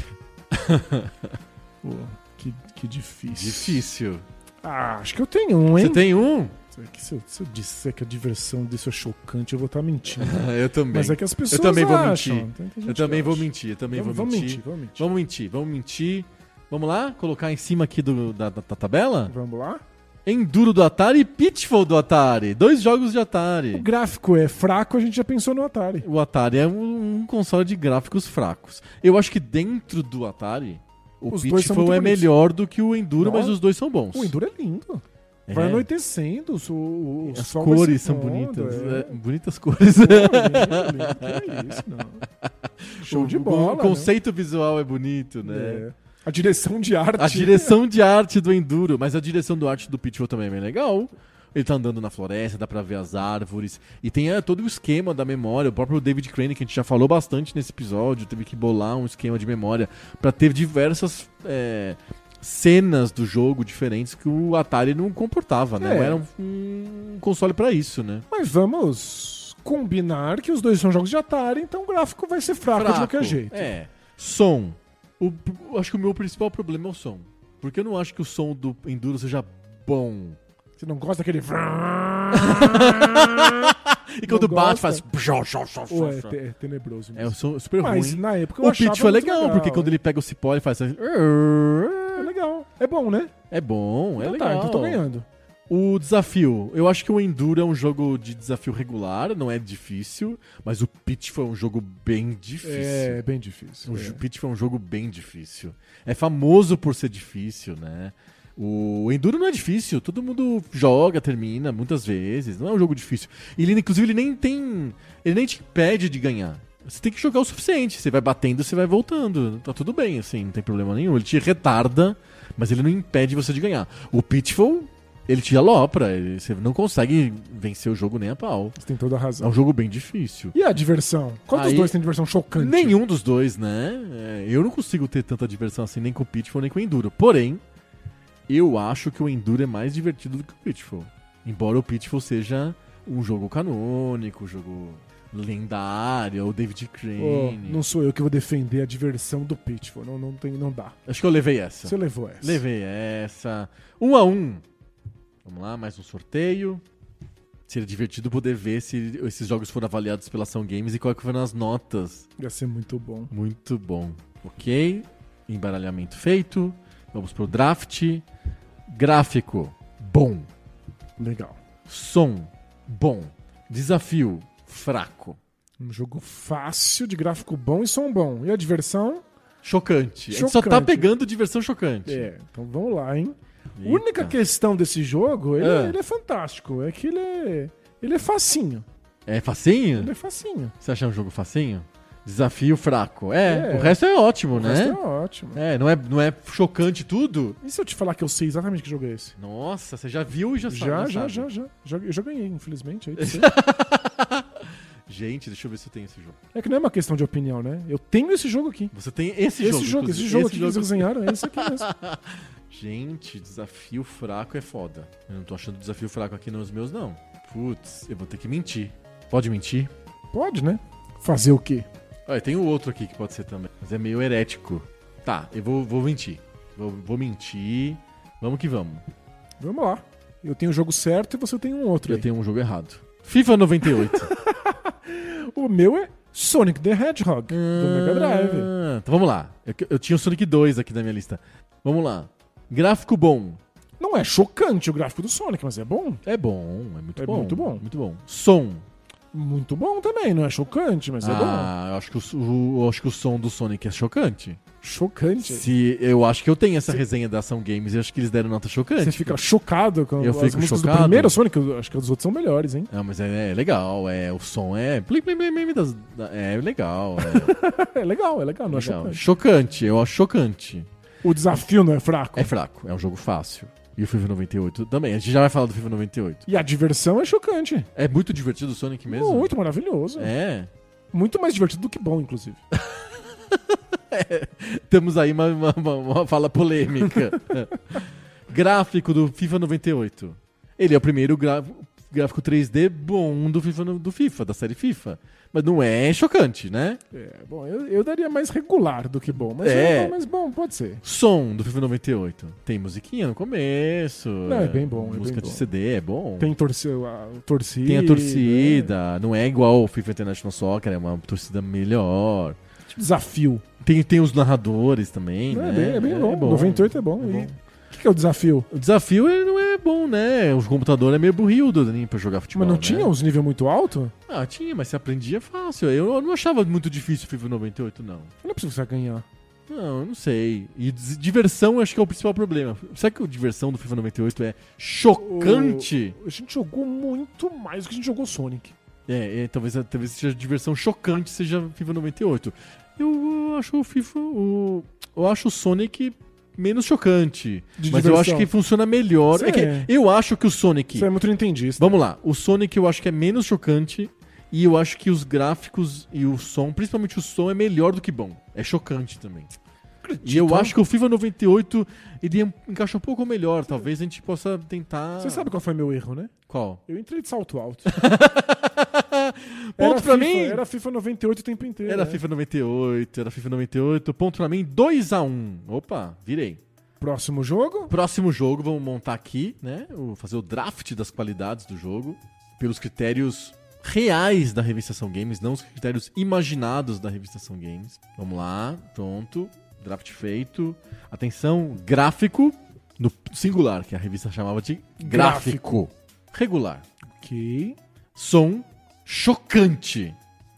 Pô, que difícil. Difícil. Ah, acho que eu tenho um, hein? Você tem um? Se eu disser que a diversão disso é chocante, eu vou estar mentindo. Eu também. Mas é que as pessoas Eu também vou acham. mentir. Tem gente Eu também que vou acha. mentir. Eu também Vamos vou mentir. mentir. Vamos mentir. Vamos lá? Colocar em cima aqui da tabela? Vamos lá? Enduro do Atari e Pitfall do Atari. 2 jogos de O Atari. gráfico é fraco, a gente já pensou no Atari. O Atari é um console de gráficos fracos. Eu acho que dentro do Atari, o Os dois são Pitfall muito é bonitos. melhor do que o Enduro, mas Nossa. os dois são bons. O Enduro é lindo. É. Vai anoitecendo, o As sol vai cores se são pondo, bonitas. é. Bonitas cores. Pô, lindo, que é isso, não. Show de bola. O conceito visual é bonito, né? né? É. A direção de arte. A direção de arte do Enduro, mas a direção de arte do Pitfall também é bem legal. Ele tá andando na floresta, dá pra ver as árvores. E tem todo o esquema da memória. O próprio David Crane, que a gente já falou bastante nesse episódio, teve que bolar um esquema de memória pra ter diversas cenas do jogo diferentes que o Atari não comportava, né? É. Não era um console pra isso, né? Mas vamos combinar que os dois são jogos de Atari, então o gráfico vai ser fraco de qualquer jeito. É. Som. Acho que o meu principal problema é o som. Porque eu não acho que o som do Enduro seja bom. Você não gosta daquele... E quando Não bate, gosta? faz. Ou é tenebroso É mesmo. super Mas ruim. na época eu O achava Pitch foi muito legal, porque quando ele pega o cipó, ele faz assim. É legal. É bom, né? É bom, é Então legal. tá, então eu tô ganhando. O desafio. Eu acho que o Enduro é um jogo de desafio regular, não é difícil, mas o Pitch foi um jogo bem difícil. É bem difícil. O Pitch foi um jogo bem difícil. É famoso por ser difícil, né? O Enduro não é difícil, todo mundo joga, termina muitas vezes, não é um jogo difícil. E ele, inclusive, ele nem te impede de ganhar. Você tem que jogar o suficiente, você vai batendo, você vai voltando, tá tudo bem, assim, não tem problema nenhum. Ele te retarda, mas ele não impede você de ganhar. O Pitfall, ele te alopra, você não consegue vencer o jogo nem a pau. Você tem toda a É razão. um jogo bem difícil. E a diversão? Qual dos Aí- dois tem diversão chocante? Nenhum dos dois, né? Eu não consigo ter tanta diversão assim nem com o Pitfall nem com o Enduro. Porém, eu acho que o Enduro é mais divertido do que o Pitfall. Embora o Pitfall seja um jogo canônico, um jogo lendário, o David Oh, Crane. não sou eu que vou defender a diversão do Pitfall. Não dá. Acho que eu levei essa. Você levou essa. Levei essa. 1-1. Vamos lá, mais um sorteio. Seria divertido poder ver se esses jogos foram avaliados pela Ação Games e qual que foram as notas. Ia ser muito bom. Muito bom. Ok. Embaralhamento feito. Vamos pro draft. Gráfico. Bom. Legal. Som. Bom. Desafio. Fraco. Um jogo fácil, de gráfico bom e som bom. E a diversão? Chocante. A gente só tá Chocante. pegando diversão chocante. Então vamos lá, hein? A Eita. única questão desse jogo, Ah. ele é fantástico. É que ele é facinho. É facinho? Ele é facinho. Você acha um jogo facinho? Desafio fraco. É. O resto é ótimo, O né? resto é ótimo. Não é chocante tudo? E se eu te falar que eu sei exatamente que jogo é esse? Nossa, você já viu e já sabe. Já. Eu já ganhei, infelizmente. Aí, Gente, deixa eu ver se eu tenho esse jogo. É que não é uma questão de opinião, né? Eu tenho esse jogo aqui. Você tem esse jogo? Esse jogo aqui que eles desenharam, é esse aqui mesmo. Gente, desafio fraco é foda. Eu não tô achando desafio fraco aqui nos meus, não. Putz, eu vou ter que mentir. Pode mentir? Pode, né? Fazer o quê? Olha, tem o outro aqui que pode ser também. Mas é meio herético. Tá, eu vou mentir. Vou mentir. Vamos que vamos. Vamos lá. Eu tenho o jogo certo e você tem um outro. Eu aí. tenho um jogo errado. FIFA 98. O meu é Sonic the Hedgehog, do Mega Drive. Então vamos lá. Eu tinha o Sonic 2 aqui na minha lista. Vamos lá. Gráfico bom. Não é chocante o gráfico do Sonic, mas é bom. É bom, é muito bom. Muito bom. Muito bom. Som. Muito bom também, não é chocante, mas é bom. Eu acho que o som do Sonic é chocante. Chocante. Eu acho que eu tenho essa resenha da Ação Games e acho que eles deram nota chocante. Você fica chocado com Eu as fico músicas chocado. do primeiro Sonic, eu acho que os outros são melhores, hein? Não, mas é legal, o som é... É legal. É legal, não é chocante. Chocante, eu acho chocante. O desafio não é fraco. É fraco, é um jogo fácil. E o FIFA 98 também, a gente já vai falar do FIFA 98. E a diversão é chocante. É muito divertido o Sonic mesmo? Muito maravilhoso. É. Muito mais divertido do que bom, inclusive. Temos aí uma fala polêmica. Gráfico do FIFA 98. Ele é o primeiro gráfico 3D bom do FIFA, da série FIFA. Mas não é chocante, né? Bom, eu daria mais regular do que bom. Mas bom, pode ser. Som do FIFA 98. Tem musiquinha no começo. Não, é bem bom. Música de CD é bom. Tem torcida. Tem a torcida. Não é igual o FIFA International Soccer, é uma torcida melhor. Desafio. Tem os narradores também, né? É bem bom. 98 é bom. É bom. O que é o desafio? O desafio ele não é bom, né? O computador é meio burrildo pra jogar futebol. Mas não né? tinha uns níveis muito alto? Tinha, mas você aprendia fácil. Eu não achava muito difícil o FIFA 98, não. Não é possível que você vai ganhar. Não, eu não sei. E diversão eu acho que é o principal problema. Será que a diversão do FIFA 98 é chocante? A gente jogou muito mais do que a gente jogou Sonic. Talvez seja diversão chocante, seja FIFA 98. Eu acho o FIFA. Eu acho o Sonic menos chocante. Mas eu acho que funciona melhor. Eu acho que o Sonic. Você é muito nintendista. Vamos lá. O Sonic eu acho que é menos chocante. E eu acho que os gráficos e o som, principalmente o som, é melhor do que bom. É chocante também. E eu acho que o FIFA 98 ele encaixa um pouco melhor. Talvez a gente possa tentar. Você sabe qual foi meu erro, né? Qual? Eu entrei de salto alto. Ponto pra mim. Era FIFA 98 o tempo inteiro. Era FIFA 98. Ponto pra mim, 2-1. Opa, virei. Próximo jogo? Próximo jogo, vamos montar aqui, né? Fazer o draft das qualidades do jogo. Pelos critérios reais da revista Ação Games, não os critérios imaginados da revista Ação Games. Vamos lá, pronto. Draft feito. Atenção, gráfico no singular, que a revista chamava de gráfico. Regular. Ok. Som chocante.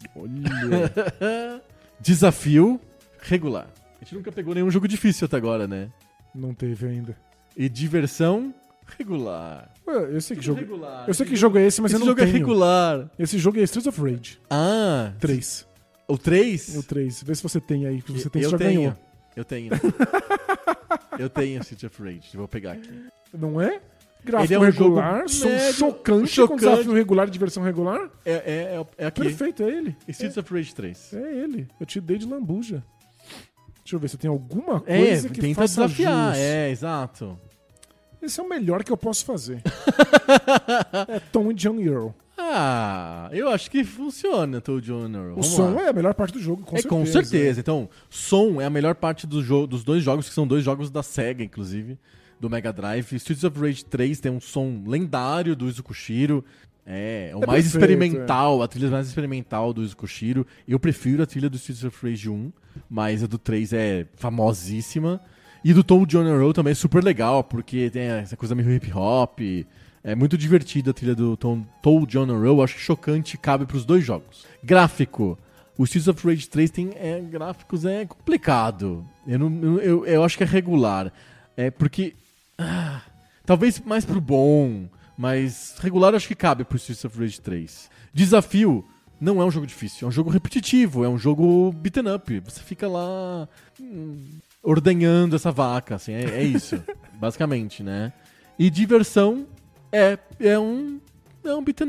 Olha. Desafio regular. A gente nunca pegou nenhum jogo difícil até agora, né? Não teve ainda. E diversão regular. Eu sei que jogo. Regular. Eu sei que jogo é esse, mas eu não tenho. Esse jogo é regular. Esse jogo é Streets of Rage. 3. O 3? O 3. Vê se você tem aí. Se você tem, eu você já tenho. ganhou. Eu tenho. Eu tenho Streets of Rage. Vou pegar aqui. Não é? Gráfico Ele é um regular, som médio, chocante, com desafio regular e diversão regular? É aqui. Perfeito, é ele. Streets of Rage 3. É ele. Eu te dei de lambuja. Deixa eu ver se tem alguma coisa que tenta faça desafiar. jus. Exato. Esse é o melhor que eu posso fazer. É Tom e John Earl. Eu acho que funciona, Tom e John Earl. O som é a melhor parte do jogo, com certeza. Com certeza. Então, som é a melhor parte dos dois jogos, que são dois jogos da SEGA, inclusive, do Mega Drive. Streets of Rage 3 tem um som lendário do Yuzo Koshiro. É o mais experimental, a trilha mais experimental do Yuzo Koshiro. Eu prefiro a trilha do Streets of Rage 1, mas a do 3 é famosíssima. E do Tom John Earl também é super legal, porque tem essa coisa meio hip hop. É muito divertida a trilha do Tom John Earl. Acho que chocante, cabe pros dois jogos. O Streets of Rage 3 tem gráficos complicado. Eu acho que é regular. Porque talvez mais pro bom, mas regular eu acho que cabe pro Streets of Rage 3. Desafio não é um jogo difícil, é um jogo repetitivo, é um jogo beaten up. Você fica lá ordenhando essa vaca, assim, é isso, basicamente, né? E diversão é um beaten up.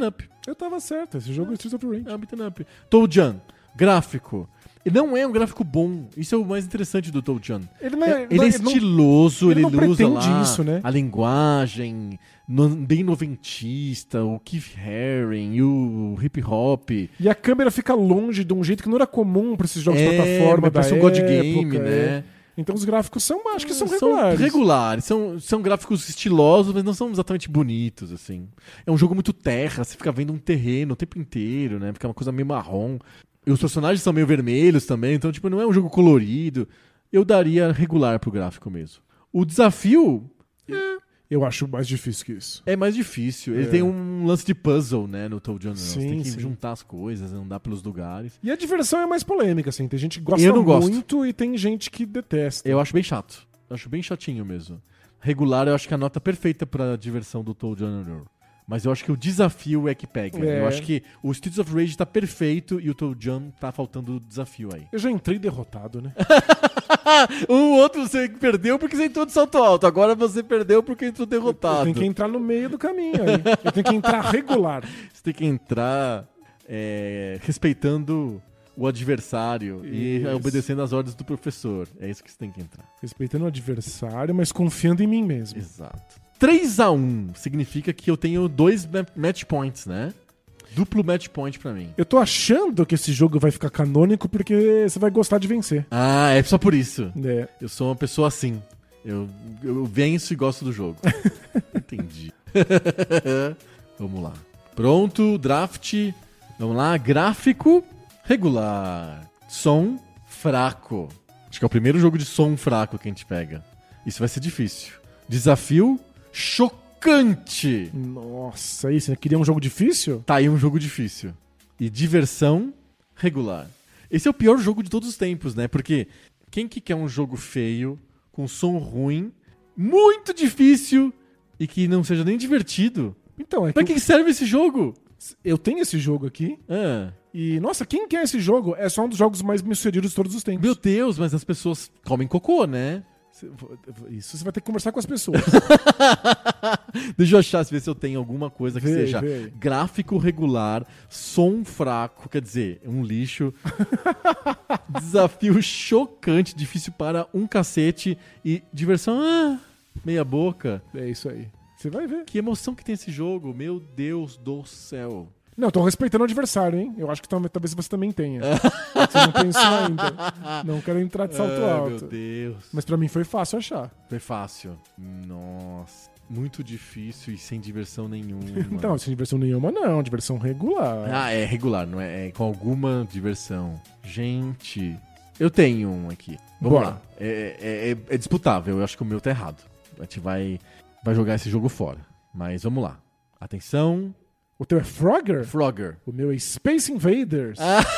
Eu tava certo, esse jogo é Streets of Rage. É um beat'em up. Toujan, gráfico. Ele não é um gráfico bom. Isso é o mais interessante do Toujan. Ele é estiloso, ele usa lá isso, né? a linguagem bem noventista, o Keith Haring, o hip hop. E a câmera fica longe de um jeito que não era comum pra esses jogos de plataforma da época. Um God Game, né? Então os gráficos acho que são regulares. São regulares, são gráficos estilosos, mas não são exatamente bonitos, assim. É um jogo muito terra, você fica vendo um terreno o tempo inteiro, né? Fica uma coisa meio marrom. E os personagens são meio vermelhos também, então tipo, não é um jogo colorido. Eu daria regular pro gráfico mesmo. O desafio... Eu acho mais difícil que isso. É mais difícil. Ele tem um lance de puzzle, né, no Toujan. Você tem que juntar as coisas, andar pelos lugares. E a diversão é mais polêmica, assim. Tem gente que gosta muito e tem gente que detesta. Eu acho bem chato. Eu acho bem chatinho mesmo. Regular, eu acho que é a nota perfeita pra diversão do Toujan. Mas eu acho que o desafio é que pega. Eu acho que o Streets of Rage tá perfeito e o Toujan tá faltando o desafio aí. Eu já entrei derrotado, né? O outro você perdeu porque você entrou de salto alto. Agora você perdeu porque entrou derrotado. Eu tenho que entrar no meio do caminho aí. Eu tenho que entrar regular. Você tem que entrar respeitando o adversário e obedecendo às ordens do professor. É isso que você tem que entrar. Respeitando o adversário, mas confiando em mim mesmo. Exato. 3-1 significa que eu tenho 2 match points, né? Duplo match point pra mim. Eu tô achando que esse jogo vai ficar canônico porque você vai gostar de vencer. Ah, é só por isso. É. Eu sou uma pessoa assim. Eu venço e gosto do jogo. Entendi. Vamos lá. Pronto, draft. Vamos lá, gráfico regular. Som fraco. Acho que é o primeiro jogo de som fraco que a gente pega. Isso vai ser difícil. Desafio chocante. Nossa, aí você queria um jogo difícil? Tá aí um jogo difícil. E diversão regular. Esse é o pior jogo de todos os tempos, né? Porque quem que quer um jogo feio, com som ruim, muito difícil e que não seja nem divertido? Então, pra que serve esse jogo? Eu tenho esse jogo aqui. E, nossa, quem quer esse jogo? É só um dos jogos mais bem-sucedidos de todos os tempos. Meu Deus, mas as pessoas comem cocô, né? Isso você vai ter que conversar com as pessoas. Deixa eu achar, ver se eu tenho alguma coisa que seja gráfico regular, som fraco, quer dizer, um lixo. Desafio chocante, difícil para um cacete e diversão, meia boca. É isso aí. Você vai ver. Que emoção que tem esse jogo, meu Deus do céu. Não, tô respeitando o adversário, hein? Eu acho que talvez você também tenha. Você não pensou ainda. Não quero entrar de salto alto. Meu Deus. Mas pra mim foi fácil achar. Foi fácil. Nossa. Muito difícil e sem diversão nenhuma. Não, sem diversão nenhuma não. Diversão regular. Ah, é regular. Não é com alguma diversão. Gente, eu tenho um aqui. Vamos lá. É disputável. Eu acho que o meu tá errado. A gente vai jogar esse jogo fora. Mas vamos lá. Atenção... O teu é Frogger? Frogger. O meu é Space Invaders.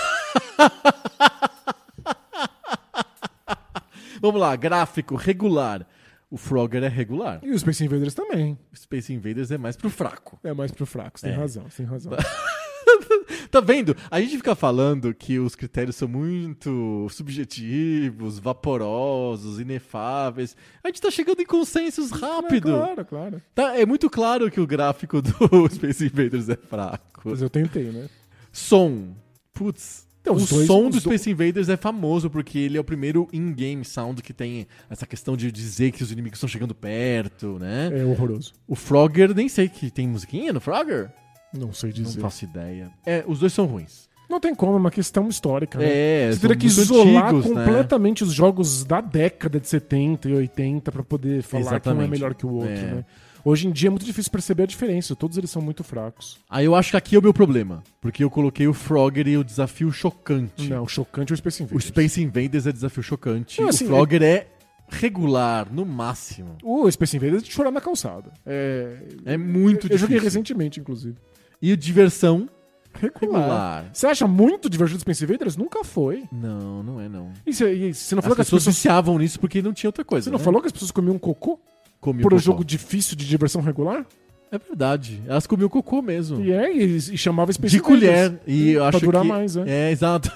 Vamos lá, gráfico regular. O Frogger é regular. E o Space Invaders também. O Space Invaders é mais pro fraco. É mais pro fraco, você tem razão, você tem razão. Tá vendo? A gente fica falando que os critérios são muito subjetivos, vaporosos, inefáveis. A gente tá chegando em consensos rápido. Claro. Tá, é muito claro que o gráfico do Space Invaders é fraco. Mas eu tentei, né? Som. Putz. Então, o som do Space Invaders é famoso porque ele é o primeiro in-game sound que tem essa questão de dizer que os inimigos estão chegando perto, né? É horroroso. O Frogger, nem sei que tem musiquinha no Frogger. Não sei dizer. Não faço ideia. Os dois são ruins. Não tem como, é uma questão histórica, né? Você teria que isolar antigos, completamente os jogos da década de 70 e 80 pra poder falar que um é melhor que o outro, né? Hoje em dia é muito difícil perceber a diferença, todos eles são muito fracos. Aí eu acho que aqui é o meu problema, porque eu coloquei o Frogger e o desafio chocante. Não, o chocante é o Space Invaders. O Space Invaders é desafio chocante, não, assim, o Frogger é regular, no máximo. O Space Invaders é de chorar na calçada. É muito difícil. Eu joguei recentemente, inclusive. E o diversão regular. Você acha muito divertido Space Invaders? Nunca foi. Não, não é não. E você não falou que as pessoas viciavam nisso porque não tinha outra coisa. Você não falou que as pessoas comiam cocô? Por um jogo difícil de diversão regular? É verdade. Elas comiam cocô mesmo. E chamava Space de colher. E eu acho pra durar que... mais, exato.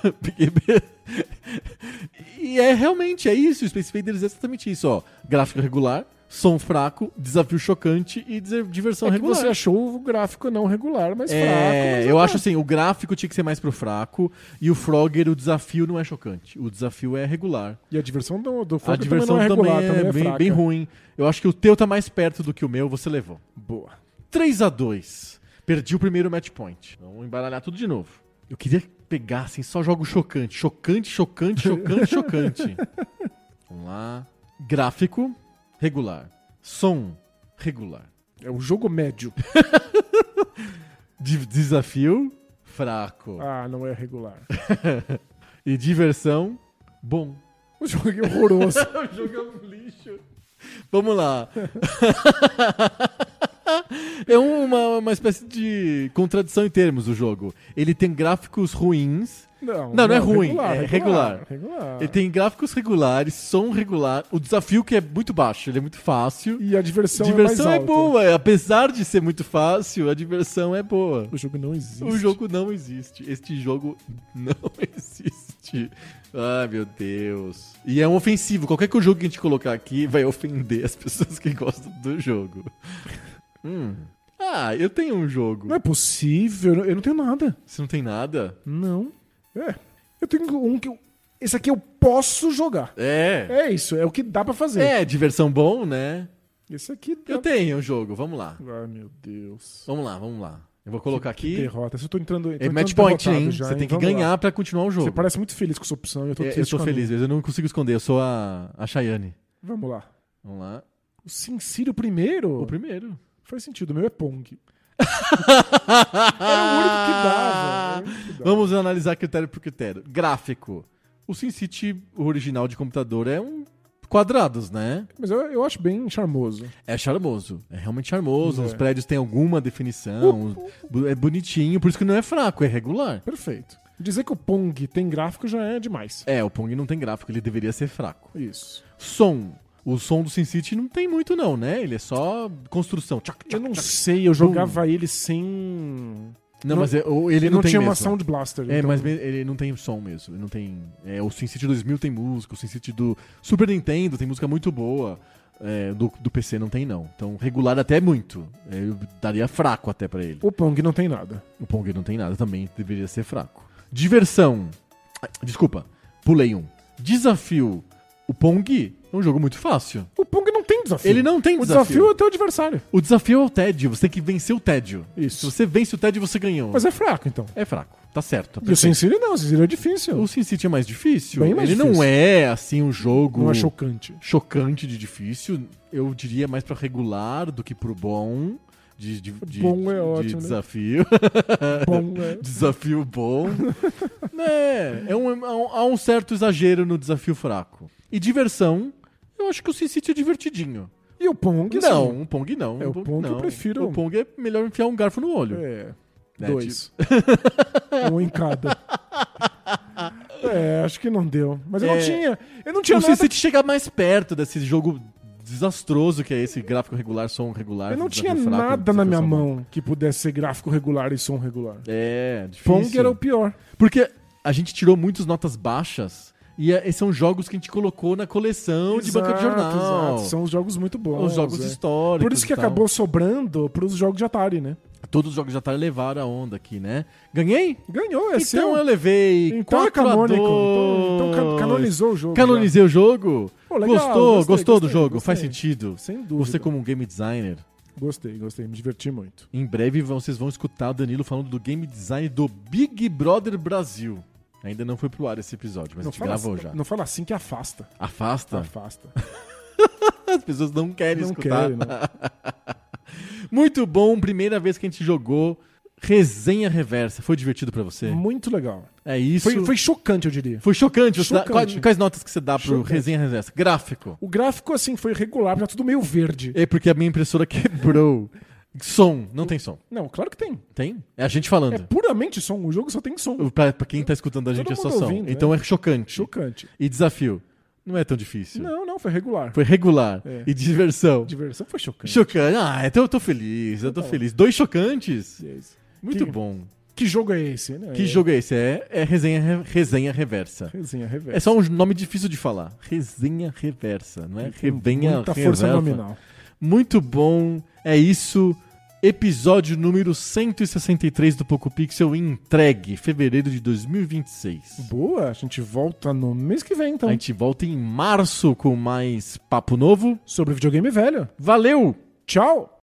E realmente, é isso. O Space Invaders é exatamente isso, ó. Gráfico regular, som fraco, desafio chocante e diversão É que regular. você achou o gráfico não regular, mas fraco. Mas Eu acho assim, o gráfico tinha que ser mais pro fraco e o Frogger, o desafio não é chocante. O desafio é regular. E a diversão do A Frogger diversão também não é regular, também é bem, fraca. bem ruim. Eu acho que o teu tá mais perto do que o meu, você levou. Boa. 3-2. Perdi o primeiro match point. Vamos embaralhar tudo de novo. Eu queria pegar assim, só jogo chocante. Chocante, chocante, chocante, chocante. Vamos lá. Gráfico, regular. Som, regular. É o jogo médio. Desafio, fraco. Ah, não é regular. E diversão, bom. O jogo é horroroso. O jogo é um lixo. Vamos lá. É uma espécie de contradição em termos o jogo. Ele tem gráficos ruins. Não é ruim, é regular. Ele tem gráficos regulares, som regular, o desafio que é muito baixo, ele é muito fácil. E a diversão é mais alta. boa, apesar de ser muito fácil, a diversão é boa. O jogo não existe. O jogo não existe. Este jogo não existe. Ai, meu Deus. E é um ofensivo. Qualquer jogo que a gente colocar aqui vai ofender as pessoas que gostam do jogo. Ah, eu tenho um jogo. Não é possível, eu não tenho nada. Você não tem nada? Não. Eu tenho um que esse aqui eu posso jogar. É isso, é o que dá pra fazer. É, diversão bom, né? Esse aqui dá... Eu tenho um jogo, vamos lá. Ai, meu Deus. Vamos lá. Eu vou colocar aqui. Derrota. Se eu tô entrando. É match point, hein? Já, Você tem que Vamos ganhar lá. pra continuar o jogo. Você parece muito feliz com a sua opção. Eu tô Eu triste tô com a feliz, minha. eu não consigo esconder, eu sou a Chayane. Vamos lá. Vamos lá. O Sincírio primeiro? O primeiro. Faz sentido, o meu é Pong. Era o único que dava. Vamos analisar critério por critério. Gráfico. O SimCity original de computador é um quadrados, né? Mas eu acho bem charmoso. É charmoso. É realmente charmoso. É. Os prédios têm alguma definição. É bonitinho. Por isso que não é fraco, é regular. Perfeito. Dizer que o Pong tem gráfico já é demais. É, o Pong não tem gráfico, ele deveria ser fraco. Isso. Som. O som do SimCity não tem muito não, né? Ele é só construção. Tchac, tchac, Eu não tchac. sei, eu jogava ele sem... Não, mas ele não tem tinha mesmo. uma Sound Blaster. É, então- mas ele não tem som mesmo. Ele não tem. O SimCity 2000 tem música, o SimCity do Super Nintendo tem música muito boa. Do PC não tem, não. Então, regular até muito. Eu daria fraco até pra ele. O Pong não tem nada. O Pong não tem nada, também deveria ser fraco. Diversão. Desculpa, pulei um. Desafio. O Pong é um jogo muito fácil. O Pong não tem desafio. Ele não tem O desafio. desafio é o teu adversário. O desafio é o tédio. Você tem que vencer o tédio. Isso. Se você vence o tédio, você ganhou. Mas é fraco, então. É fraco. Tá certo. Tá E o perfeito. SimCity não, o SimCity é difícil. O SimCity é mais difícil. Bem mais Ele não difícil. é, assim, um jogo... Não é chocante. chocante de difícil. Eu diria mais pra regular do que pro bom. Bom é ótimo, de né? desafio. Bom, né? Desafio bom. Há um certo exagero no desafio fraco. E diversão, eu acho que o SimCity é divertidinho. E o Pong, Não, assim, o Pong não. É, o Pong não. eu prefiro. O Pong é melhor enfiar um garfo no olho. É. Né, 2. Um em cada. Acho que não deu. Mas eu não tinha O nada. SimCity chega mais perto desse jogo desastroso que é esse gráfico regular, som regular. Eu não desafio tinha fraco, nada na minha desafio bom. mão que pudesse ser gráfico regular e som regular. É, difícil. Pong era o pior. Porque a gente tirou muitas notas baixas e esses são jogos que a gente colocou na coleção de banca de jornal. Exato. São os jogos muito bons. Os jogos históricos. Por isso que e tal. acabou sobrando pros jogos de Atari, né? Todos os jogos de Atari levaram a onda aqui, né? Ganhei? Ganhou, é Então seu. eu levei Então é 4 a 2. canônico. Então canonizou o jogo. Canonizei o jogo? Pô, legal, Gostou do gostei, jogo? gostei. Faz sentido? já. Sem dúvida. Você como um game designer, Gostei, me diverti muito. em breve vocês vão escutar o Danilo falando do game design do Big Brother Brasil. Ainda não foi pro ar esse episódio, mas a gente gravou assim, já. Não fala assim que afasta. Afasta? Afasta. As pessoas não querem Não escutar. querem, não. Muito bom, primeira vez que a gente jogou Resenha Reversa. Foi divertido pra você? Muito legal. É isso. Foi chocante, eu diria. Foi chocante. Você dá- Chocante. quais notas que você dá pro Chocante. Resenha Reversa? Gráfico. O gráfico, assim, foi regular, já tudo meio verde. É porque a minha impressora quebrou. Som. Não tem som. Não, claro que tem. Tem? É a gente falando. É puramente som. O jogo só tem som. Pra quem tá escutando a gente Todo é só mundo som. ouvindo, Então é chocante. Chocante. E desafio? Não é tão difícil. Não, foi regular. Foi regular. É. E diversão? Diversão foi chocante. Chocante. Ah, então eu tô feliz. Eu tô feliz. 2 chocantes? Yes. Muito Que- bom. Que jogo é esse? Né? Que jogo é esse? É resenha reversa. Resenha reversa. É só um nome difícil de falar. Resenha reversa, não é? Revenha Muita reversa. força nominal. Muito bom. É isso. Episódio número 163 do Poco Pixel entregue, fevereiro de 2026. Boa, a gente volta no mês que vem, então. A gente volta em março com mais papo novo. Sobre videogame velho. Valeu! Tchau!